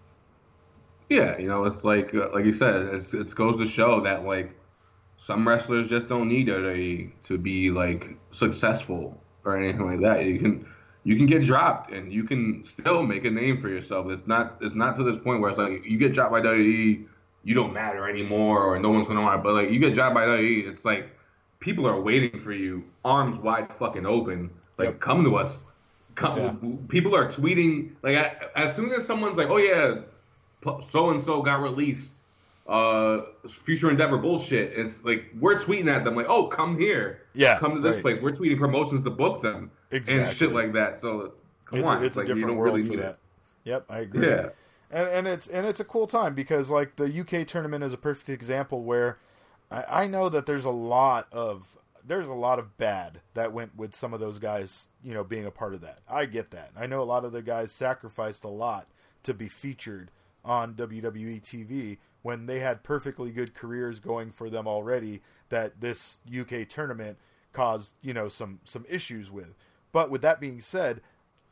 Yeah, you know, it's like uh, like you said, it's, it goes to show that, like, some wrestlers just don't need W W E to be, like, successful or anything like that. You can you can get dropped, and you can still make a name for yourself. It's not it's not to this point where it's like, you get dropped by W W E, you don't matter anymore, or no one's going to want to. But, like, you get dropped by W W E, it's like people are waiting for you, arms wide fucking open. Like, yep. Come to us. Come, yeah. People are tweeting. Like, as soon as someone's like, oh, yeah, so-and-so got released, uh, future endeavor bullshit, it's like, we're tweeting at them like, oh, come here. Yeah, come to this right. place. We're tweeting promotions to book them. Exactly. And shit like that. So, come it's on. A, it's like, a different you don't world really for need that. it. Yep, I agree. Yeah. and and it's and it's a cool time because like the U K tournament is a perfect example where I, I know that there's a lot of there's a lot of bad that went with some of those guys, you know, being a part of that. I get that. I know a lot of the guys sacrificed a lot to be featured on W W E T V when they had perfectly good careers going for them already that this U K tournament caused, you know, some some issues with. But with that being said,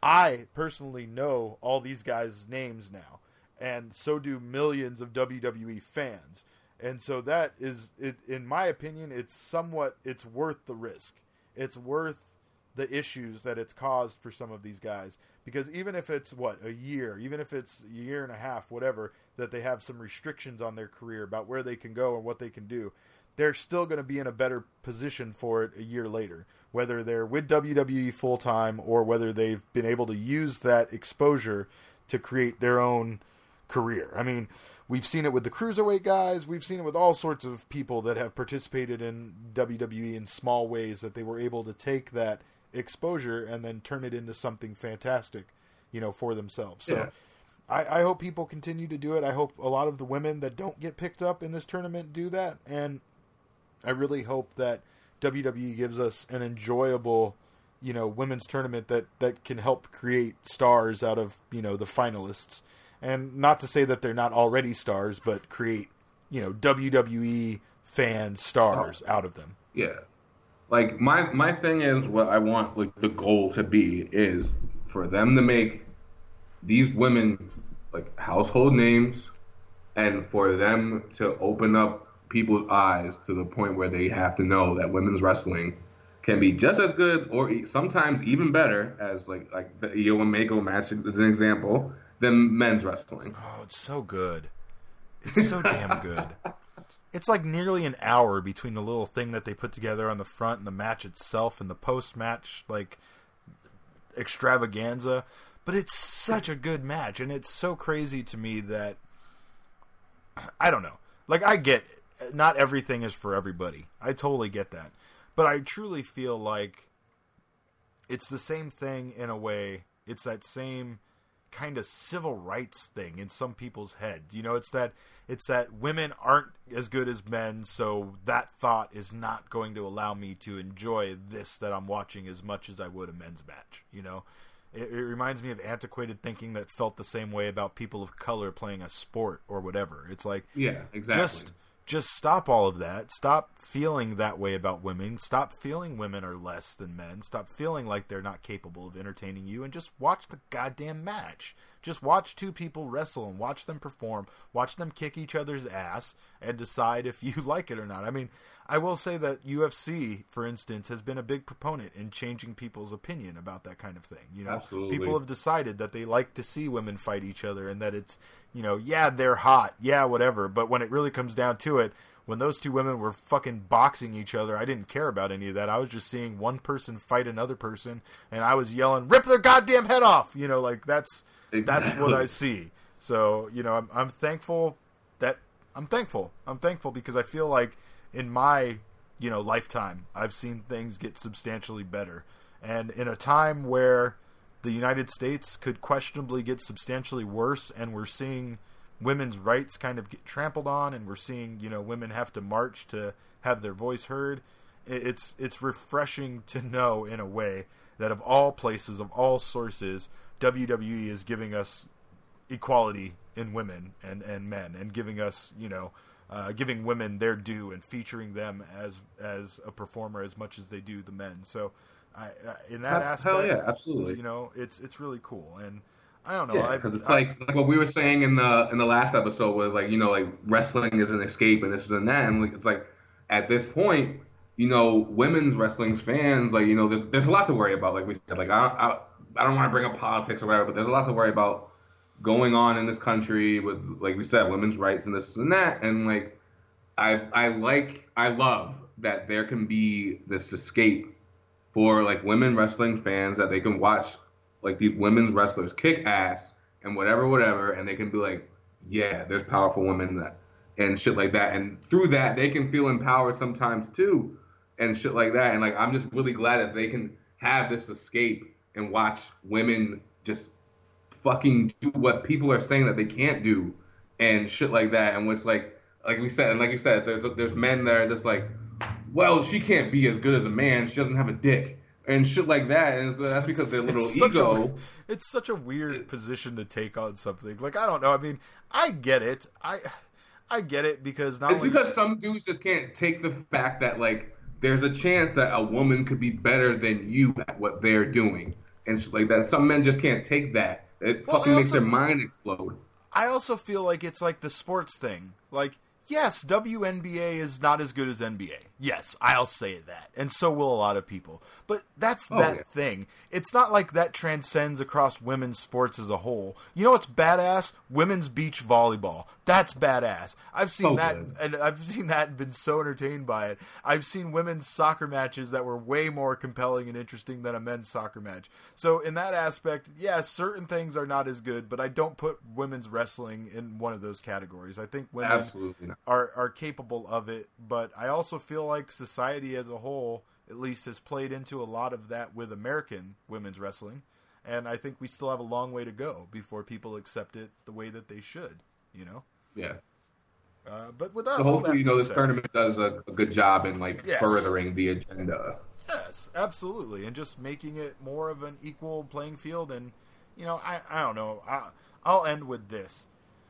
I personally know all these guys' names now, and so do millions of W W E fans. And so that is, it, in my opinion, it's somewhat, it's worth the risk. It's worth the issues that it's caused for some of these guys. Because even if it's, what, a year, even if it's a year and a half, whatever, that they have some restrictions on their career about where they can go and what they can do, they're still going to be in a better position for it a year later. Whether they're with W W E full-time or whether they've been able to use that exposure to create their own career. I mean, we've seen it with the Cruiserweight guys. We've seen it with all sorts of people that have participated in W W E in small ways that they were able to take that exposure and then turn it into something fantastic, you know, for themselves. So Yeah. I, I hope people continue to do it. I hope a lot of the women that don't get picked up in this tournament do that. And I really hope that W W E gives us an enjoyable, you know, women's tournament that, that can help create stars out of, you know, the finalists. And not to say that they're not already stars, but create, you know, W W E fan stars Oh. out of them. Yeah. Like, my, my thing is, what I want, like, the goal to be is for them to make these women, like, household names, and for them to open up people's eyes to the point where they have to know that women's wrestling can be just as good or e- sometimes even better as, like, like the Io and Mako match is an example, than men's wrestling. Oh, it's so good. It's so damn good. It's like nearly an hour between the little thing that they put together on the front and the match itself and the post-match, like, extravaganza. But it's such a good match, and it's so crazy to me that, I don't know. Like, I get not everything is for everybody. I totally get that. But I truly feel like it's the same thing in a way. It's that same kind of civil rights thing in some people's head. You know, it's that it's that women aren't as good as men, so that thought is not going to allow me to enjoy this that I'm watching as much as I would a men's match. You know, it, it reminds me of antiquated thinking that felt the same way about people of color playing a sport or whatever. It's like, Yeah, exactly. just just stop all of that. Stop feeling that way about women. Stop feeling women are less than men. Stop feeling like they're not capable of entertaining you, and just watch the goddamn match. Just watch two people wrestle and watch them perform. Watch them kick each other's ass and decide if you like it or not. I mean, I will say that U F C, for instance, has been a big proponent in changing people's opinion about that kind of thing. You know, Absolutely. people have decided that they like to see women fight each other, and that it's, you know, yeah, they're hot, yeah, whatever. But when it really comes down to it, when those two women were fucking boxing each other, I didn't care about any of that. I was just seeing one person fight another person, and I was yelling, "Rip their goddamn head off!" You know, like that's Exactly. that's what I see. So, you know, I'm I'm thankful that I'm thankful. I'm thankful because I feel like in my, you know, lifetime, I've seen things get substantially better. And in a time where the United States could questionably get substantially worse, and we're seeing women's rights kind of get trampled on, and we're seeing, you know, women have to march to have their voice heard, it's it's refreshing to know in a way that of all places, of all sources, W W E is giving us equality in women and, and men, and giving us, you know, uh, giving women their due and featuring them as as a performer as much as they do the men. So, I, I in that Hell aspect, yeah, absolutely. you know, it's it's really cool. And I don't know, Yeah, I, because it's I, like like what we were saying in the in the last episode, where like, you know, like wrestling is an escape and this and that, and like it's like at this point, you know, women's wrestling fans, like, you know, there's there's a lot to worry about. Like we said, like I I, I don't want to bring up politics or whatever, but there's a lot to worry about going on in this country with, like we said, women's rights and this and that, and like I I like I love that there can be this escape for like women wrestling fans, that they can watch like these women's wrestlers kick ass and whatever, whatever, and they can be like, yeah, there's powerful women that and shit like that, and through that they can feel empowered sometimes too, and shit like that. And like I'm just really glad that they can have this escape and watch women just fucking do what people are saying that they can't do and shit like that. And what's like, like we said, and like you said, there's there's men that are just like, well, she can't be as good as a man. She doesn't have a dick and shit like that. And so that's because their little it's ego. A, it's such a weird position to take on something. Like, I don't know. I mean, I get it. I I get it because not it's only... because some dudes just can't take the fact that like there's a chance that a woman could be better than you at what they're doing and shit like that. Some men just can't take that. It well, fucking also, makes their mind explode. I also feel like it's like the sports thing. Like, yes, W N B A is not as good as N B A. Yes, I'll say that. And so will a lot of people. But that's oh, that yeah. thing. It's not like that transcends across women's sports as a whole. You know what's badass? Women's beach volleyball. That's badass. I've seen so that, good. and I've seen that and been so entertained by it. I've seen women's soccer matches that were way more compelling and interesting than a men's soccer match. So in that aspect, yeah, certain things are not as good, but I don't put women's wrestling in one of those categories. I think women Absolutely not. are are capable of it, but I also feel like society as a whole, at least, has played into a lot of that with American women's wrestling, and I think we still have a long way to go before people accept it the way that they should, you know? Yeah. Uh, but without so all hopefully, that you know, this said, tournament does a, a good job in like yes. furthering the agenda. Yes, absolutely, and just making it more of an equal playing field. And you know, I I don't know. I I'll end with this.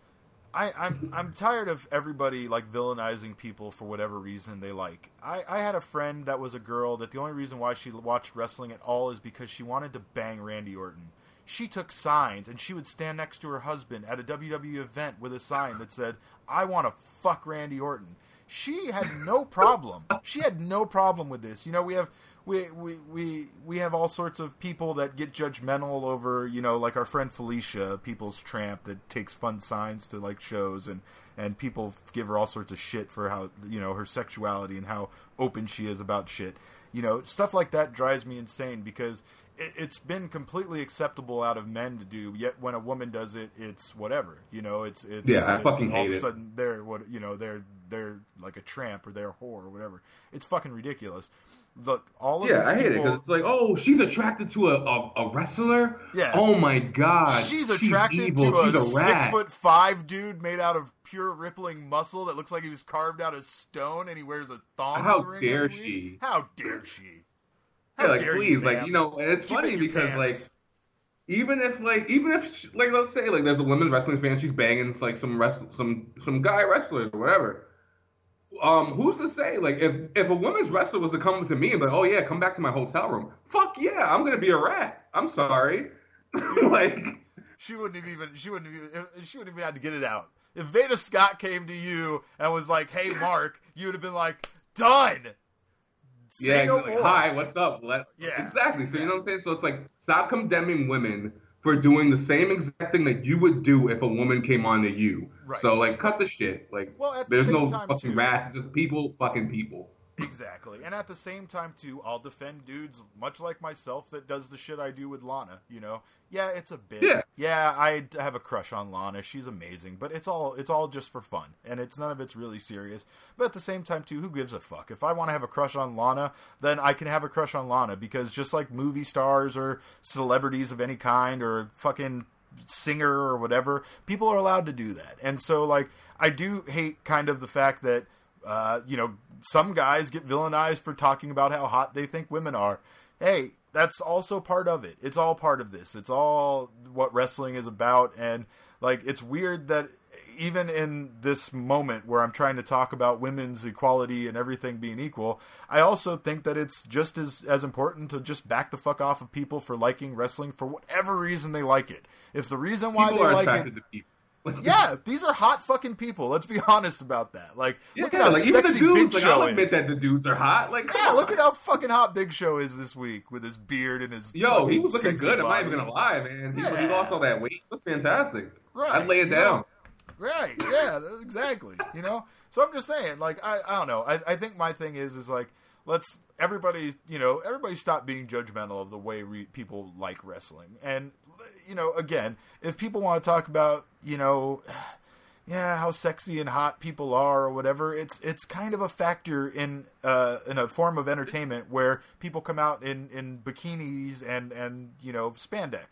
I, I'm I'm tired of everybody like villainizing people for whatever reason they like. I, I had a friend that was a girl that the only reason why she watched wrestling at all is because she wanted to bang Randy Orton. She took signs and she would stand next to her husband at a W W E event with a sign that said, "I want to fuck Randy Orton." She had no problem. She had no problem with this. You know, we have we we we we have all sorts of people that get judgmental over, you know, like our friend Felicia, People's Tramp, that takes fun signs to like shows, and and people give her all sorts of shit for how, you know, her sexuality and how open she is about shit. You know, stuff like that drives me insane because it, it's been completely acceptable out of men to do. Yet when a woman does it, it's whatever. You know, it's it's yeah, I it, fucking all hate of a it. sudden they're what you know they're they're like a tramp or they're a whore or whatever. It's fucking ridiculous. Look, all of yeah, these I hate people, it because it's like, oh, she's attracted to a, a, a wrestler. Yeah. Oh my god. She's attracted she's evil. to a, she's a rat. six foot five dude made out of pure rippling muscle that looks like he was carved out of stone, and he wears a thong. How to the ring dare every week. she? How dare she? How Yeah, like dare please, you, like ma'am? you know, and it's Keep funny it in your because pants. like even if like even if she, like let's say like there's a women's wrestling fan, she's banging like some wrest some some guy wrestlers or whatever. Um, who's to say like if if a women's wrestler was to come to me and be like, oh yeah, come back to my hotel room, fuck yeah, I'm gonna be a rat. I'm sorry, like she wouldn't have even she wouldn't have, she wouldn't even have to get it out. If Veda Scott came to you and was like, "Hey, Mark," you would have been like, "Done." Say yeah, no like, more. hi, what's up? Let, Yeah, exactly. So you know what I'm saying? So it's like stop condemning women for doing the same exact thing that you would do if a woman came on to you. Right. So like cut the shit. Like Well, at the there's same no time, fucking too- rats, it's just people fucking people. Exactly. And at the same time, too, I'll defend dudes much like myself that does the shit I do with Lana, you know? Yeah, it's a bit. Yeah. Yeah, I have a crush on Lana. She's amazing. But it's all it's all just for fun. And it's none of it's really serious. But at the same time, too, who gives a fuck? If I want to have a crush on Lana, then I can have a crush on Lana. Because just like movie stars or celebrities of any kind or fucking singer or whatever, people are allowed to do that. And so, like, I do hate kind of the fact that Uh, you know, some guys get villainized for talking about how hot they think women are. Hey, that's also part of it. It's all part of this. It's all what wrestling is about. And, like, it's weird that even in this moment where I'm trying to talk about women's equality and everything being equal, I also think that it's just as, as important to just back the fuck off of people for liking wrestling for whatever reason they like it. If the reason why People they are like attracted it... to people. Yeah, these are hot fucking people. Let's be honest about that. Like, Yeah, look at how like even the sexy dudes, Big like Show I'll admit is. that the dudes are hot. Like Yeah, come look on. at how fucking hot Big Show is this week with his beard and his. Yo, he fucking was looking sexy good. I'm not body. even gonna lie, man. He, he Yeah. lost all that weight. He looked fantastic. Right, I'd lay it you down. know? Right, yeah, exactly. You know, so I'm just saying, like, I, I don't know. I, I think my thing is, is like, let's everybody, you know, everybody stop being judgmental of the way re- people like wrestling, and you know, again, if people want to talk about, you know. Yeah, how sexy and hot people are, or whatever. It's it's kind of a factor in uh, in a form of entertainment where people come out in, in bikinis and, and you know spandex.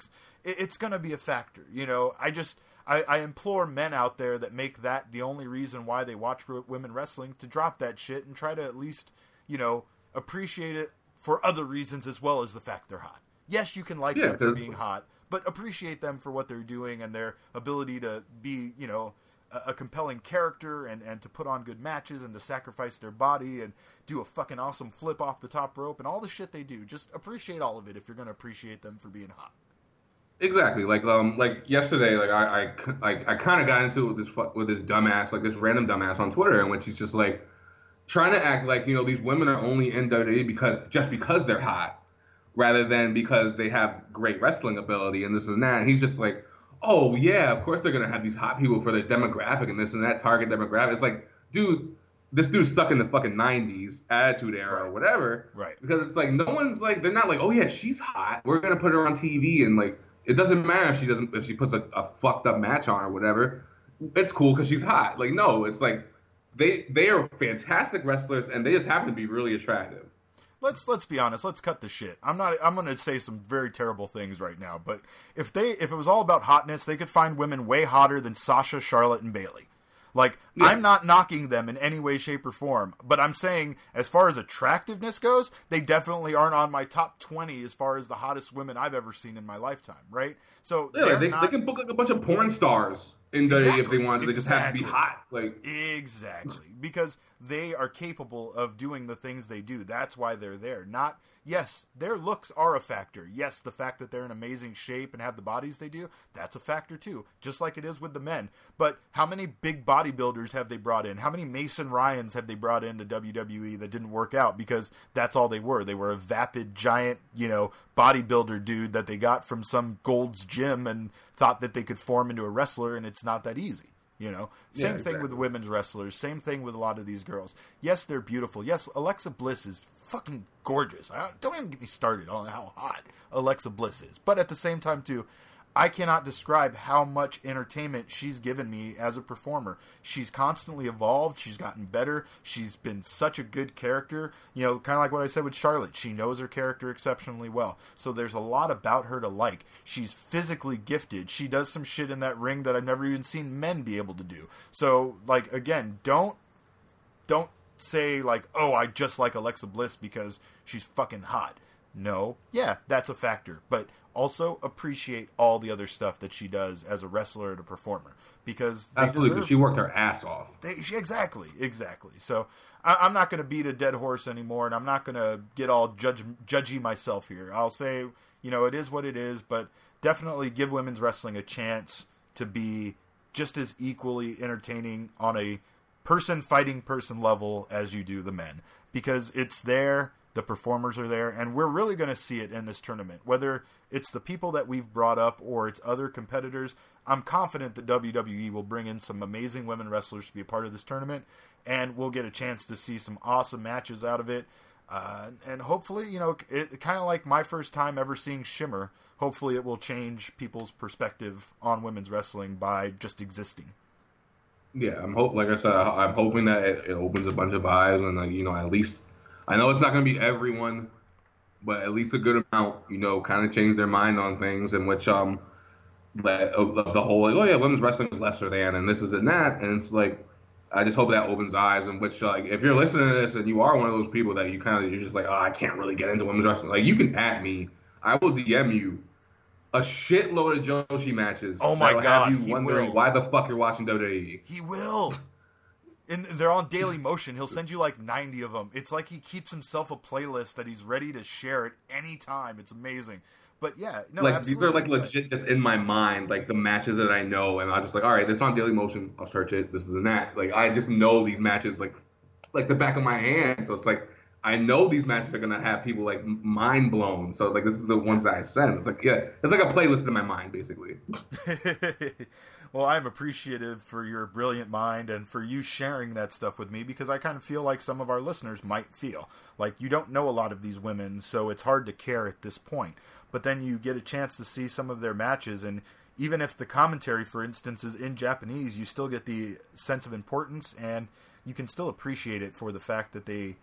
it, it's going to be a factor. You know, I just I, I implore men out there that make that the only reason why they watch women wrestling to drop that shit and try to at least, you know, appreciate it for other reasons as well as the fact they're hot. Yes, you can like yeah, them for being hot, but appreciate them for what they're doing and their ability to be, you know, a, a compelling character and, and to put on good matches and to sacrifice their body and do a fucking awesome flip off the top rope and all the shit they do. Just appreciate all of it if you're going to appreciate them for being hot. Exactly. Like um like yesterday, like I I I, I kind of got into it with this fu- with this dumbass, like this random dumbass on Twitter, in which he's just like trying to act like, you know, these women are only in W W E because just because they're hot, rather than because they have great wrestling ability and this and that. And he's just like, oh yeah, of course they're gonna have these hot people for their demographic and this and that target demographic. It's like, dude, this dude's stuck in the fucking nineties Attitude Era or whatever. Right. Because it's like no one's like, they're not like, oh yeah, she's hot, we're gonna put her on T V and like. It doesn't matter if she doesn't if she puts a, a fucked up match on or whatever. It's cool because she's hot. Like no, it's like they they are fantastic wrestlers and they just happen to be really attractive. Let's let's be honest. Let's cut the shit. I'm not. I'm going to say some very terrible things right now. But if they if it was all about hotness, they could find women way hotter than Sasha, Charlotte, and Bayley. Like, yeah. I'm not knocking them in any way, shape, or form, but I'm saying as far as attractiveness goes, they definitely aren't on my top twenty as far as the hottest women I've ever seen in my lifetime, right? So yeah, they, not... they can book like a bunch of porn stars in W W E exactly. if they want. They exactly. just have to be hot. Like Exactly. Because they are capable of doing the things they do. That's why they're there. Not, yes, their looks are a factor. Yes, the fact that they're in amazing shape and have the bodies they do, that's a factor too. Just like it is with the men. But how many big bodybuilders have they brought in? How many Mason Ryans have they brought into W W E that didn't work out? Because that's all they were. They were a vapid, giant, you know, bodybuilder dude that they got from some Gold's Gym and thought that they could form into a wrestler, and it's not that easy. You know, same yeah, thing exactly. with women's wrestlers. Same thing with a lot of these girls. Yes, they're beautiful. Yes, Alexa Bliss is fucking gorgeous. I don't, don't even get me started on how hot Alexa Bliss is. But at the same time, too, I cannot describe how much entertainment she's given me as a performer. She's constantly evolved. She's gotten better. She's been such a good character. You know, kind of like what I said with Charlotte. She knows her character exceptionally well. So there's a lot about her to like. She's physically gifted. She does some shit in that ring that I've never even seen men be able to do. So, like, again, don't don't say, like, oh, I just like Alexa Bliss because she's fucking hot. No. Yeah, that's a factor. But also appreciate all the other stuff that she does as a wrestler and a performer, because they absolutely, deserve, she worked her ass off. They, she, exactly, exactly. So I, I'm not going to beat a dead horse anymore, and I'm not going to get all judge, judgy myself here. I'll say, you know, it is what it is, but definitely give women's wrestling a chance to be just as equally entertaining on a person fighting person level as you do the men, because it's there. The performers are there, and we're really going to see it in this tournament. Whether it's the people that we've brought up or it's other competitors, I'm confident that W W E will bring in some amazing women wrestlers to be a part of this tournament, and we'll get a chance to see some awesome matches out of it. Uh, and hopefully, you know, it kind of like my first time ever seeing Shimmer, hopefully it will change people's perspective on women's wrestling by just existing. Yeah, I'm hope. Like I said, I'm hoping that it, it opens a bunch of eyes, and like, you know, at least. I know it's not going to be everyone, but at least a good amount, you know, kind of change their mind on things, in which um, that of the whole, like, oh yeah, women's wrestling is lesser than, and this is and that, and it's like, I just hope that opens eyes, in which, like, if you're listening to this and you are one of those people that you kind of, you're just like, oh, I can't really get into women's wrestling, like, you can at me, I will D M you a shitload of Joshi matches. Oh my that will God, have you he wondering will. why the fuck you're watching W W E. He will. And they're on Daily Motion. He'll send you like ninety of them. It's like he keeps himself a playlist that he's ready to share at any time. It's amazing. But yeah, no, like absolutely. these are like legit just in my mind, like the matches that I know, and I'm just like, all right, this is on Daily Motion. I'll search it. This is and that. Like I just know these matches like like the back of my hand. So it's like I know these matches are gonna have people like mind blown. So like this is the ones that I've sent. It's like yeah, it's like a playlist in my mind basically. Well, I'm appreciative for your brilliant mind and for you sharing that stuff with me, because I kind of feel like some of our listeners might feel like you don't know a lot of these women, so it's hard to care at this point. But then you get a chance to see some of their matches, and even if the commentary, for instance, is in Japanese, you still get the sense of importance, and you can still appreciate it for the fact that they,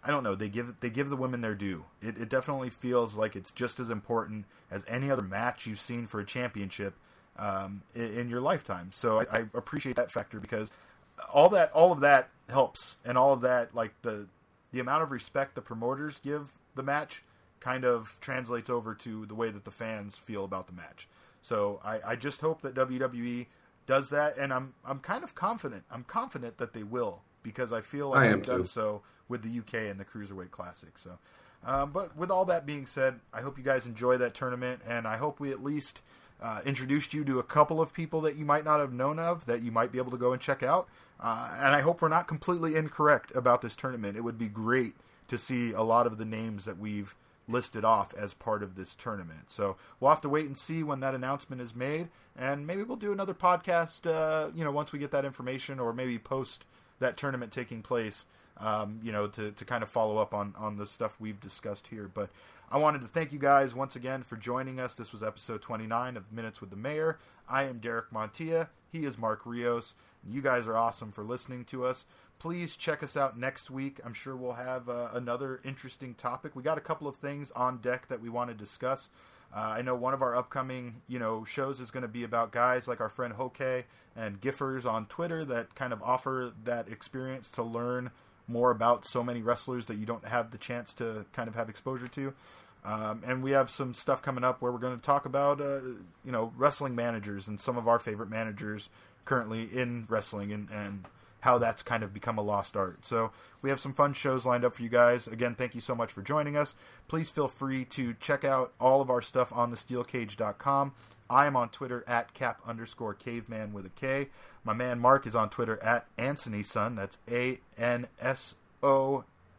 I don't know. They give they give the women their due. It, it definitely feels like it's just as important as any other match you've seen for a championship um, in, in your lifetime. So I, I appreciate that factor because all that all of that helps, and all of that, like the the amount of respect the promoters give the match kind of translates over to the way that the fans feel about the match. So I, I just hope that W W E does that, and I'm I'm kind of confident. I'm confident that they will, because I feel like I they've done too. so with the U K and the Cruiserweight Classic. So, um, but with all that being said, I hope you guys enjoy that tournament, and I hope we at least uh, introduced you to a couple of people that you might not have known of that you might be able to go and check out. Uh, and I hope we're not completely incorrect about this tournament. It would be great to see a lot of the names that we've listed off as part of this tournament. So we'll have to wait and see when that announcement is made, and maybe we'll do another podcast, uh, you know, once we get that information, or maybe post that tournament taking place, um, you know, to, to kind of follow up on, on the stuff we've discussed here. But I wanted to thank you guys once again for joining us. This was episode twenty-nine of Minutes with the Mayor. I am Derek Montilla. He is Mark Rios. You guys are awesome for listening to us. Please check us out next week. I'm sure we'll have uh, another interesting topic. We got a couple of things on deck that we want to discuss. Uh, I know one of our upcoming, you know, shows is going to be about guys like our friend Hoke and Giffers on Twitter that kind of offer that experience to learn more about so many wrestlers that you don't have the chance to kind of have exposure to. Um, and we have some stuff coming up where we're going to talk about, uh, you know, wrestling managers and some of our favorite managers currently in wrestling, and, and how that's kind of become a lost art. So we have some fun shows lined up for you guys. Again, thank you so much for joining us. Please feel free to check out all of our stuff on the steel cage dot com. I am on Twitter at cap underscore caveman with a K. My man Mark is on Twitter at Anthony Son. That's A N S O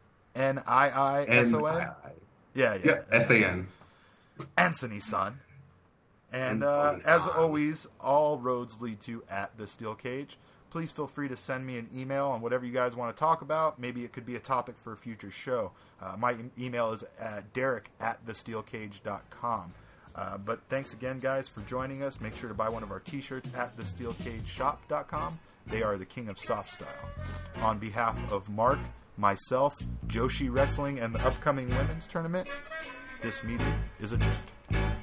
N I I S O N. Yeah, yeah. Yeah, S A N. Anthony Son. And uh, Anthony as Son. always, all roads lead to at the Steel Cage. Please feel free to send me an email on whatever you guys want to talk about. Maybe it could be a topic for a future show. Uh, my e- email is at derek at the steel cage dot com. Uh, but thanks again, guys, for joining us. Make sure to buy one of our t-shirts at the steel cage shop dot com. They are the king of soft style. On behalf of Mark, myself, Joshi Wrestling, and the upcoming women's tournament, this meeting is adjourned.